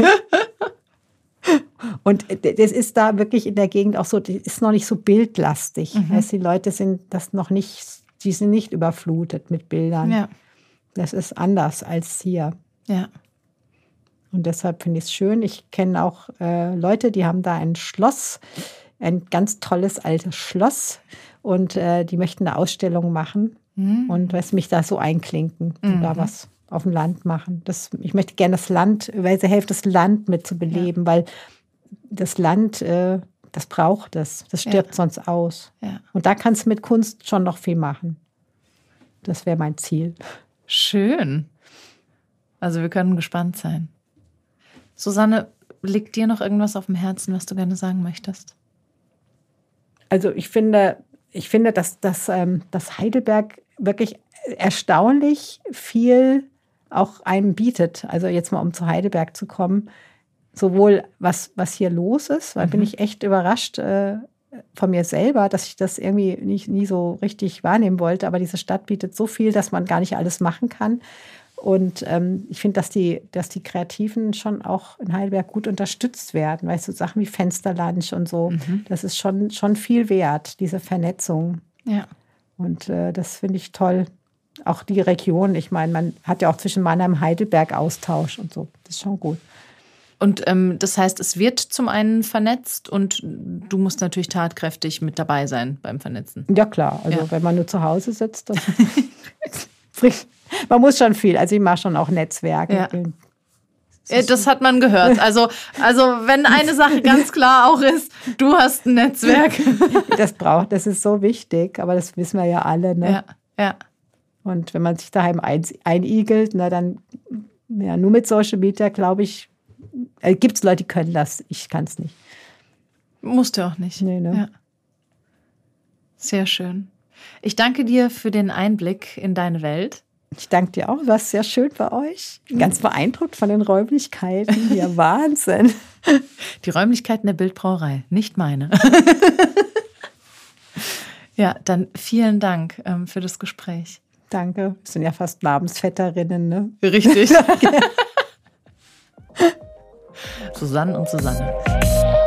Und das ist da wirklich in der Gegend auch so, das ist noch nicht so bildlastig. Mhm. Weißt, die Leute sind das noch nicht, die sind nicht überflutet mit Bildern. Ja. Das ist anders als hier. Ja. Und deshalb finde ich es schön. Ich kenne auch äh, Leute, die haben da ein Schloss, ein ganz tolles altes Schloss. Und äh, die möchten eine Ausstellung machen. Mhm. Und weißt, mich da so einklinken und mhm. da was auf dem Land machen. Das, ich möchte gerne das Land, weil sie hilft, das Land mit zu beleben, ja. weil das Land, äh, das braucht es. Das stirbt ja. sonst aus. Ja. Und da kannst du mit Kunst schon noch viel machen. Das wäre mein Ziel. Schön. Also wir können gespannt sein. Susanne, liegt dir noch irgendwas auf dem Herzen, was du gerne sagen möchtest? Also ich finde, ich finde, dass, dass, ähm, dass Heidelberg wirklich erstaunlich viel auch einem bietet. Also jetzt mal, um zu Heidelberg zu kommen, sowohl was, was hier los ist, weil mhm. bin ich echt überrascht äh, von mir selber, dass ich das irgendwie nicht, nie so richtig wahrnehmen wollte. Aber diese Stadt bietet so viel, dass man gar nicht alles machen kann. Und ähm, ich finde, dass die, dass die Kreativen schon auch in Heidelberg gut unterstützt werden. Weißt du, Sachen wie Fensterlunch und so, mhm. das ist schon, schon viel wert, diese Vernetzung. Ja. Und äh, das finde ich toll. Auch die Region, ich meine, man hat ja auch zwischen Mannheim und Heidelberg Austausch und so. Das ist schon gut. Und ähm, das heißt, es wird zum einen vernetzt und du musst natürlich tatkräftig mit dabei sein beim Vernetzen. Ja klar, also ja. wenn man nur zu Hause sitzt, dann man muss schon viel. Also ich mache schon auch Netzwerke. Ja. Das, das hat man gehört. Also, also wenn eine Sache ganz klar auch ist, du hast ein Netzwerk. Das braucht, das ist so wichtig, aber das wissen wir ja alle. Ne? Ja, ja. Und wenn man sich daheim ein, einigelt, na dann, ja, nur mit Social Media, glaube ich, äh, gibt es Leute, die können das. Ich kann es nicht. Musst du auch nicht. Nee, ne? Ja. Sehr schön. Ich danke dir für den Einblick in deine Welt. Ich danke dir auch. War sehr schön bei euch. Ganz beeindruckt von den Räumlichkeiten. Ja, Wahnsinn. Die Räumlichkeiten der Bildbrauerei, nicht meine. Ja, dann vielen Dank ähm, für das Gespräch. Danke. Wir sind ja fast Namensvetterinnen, ne? Richtig. Susanne und Susanne.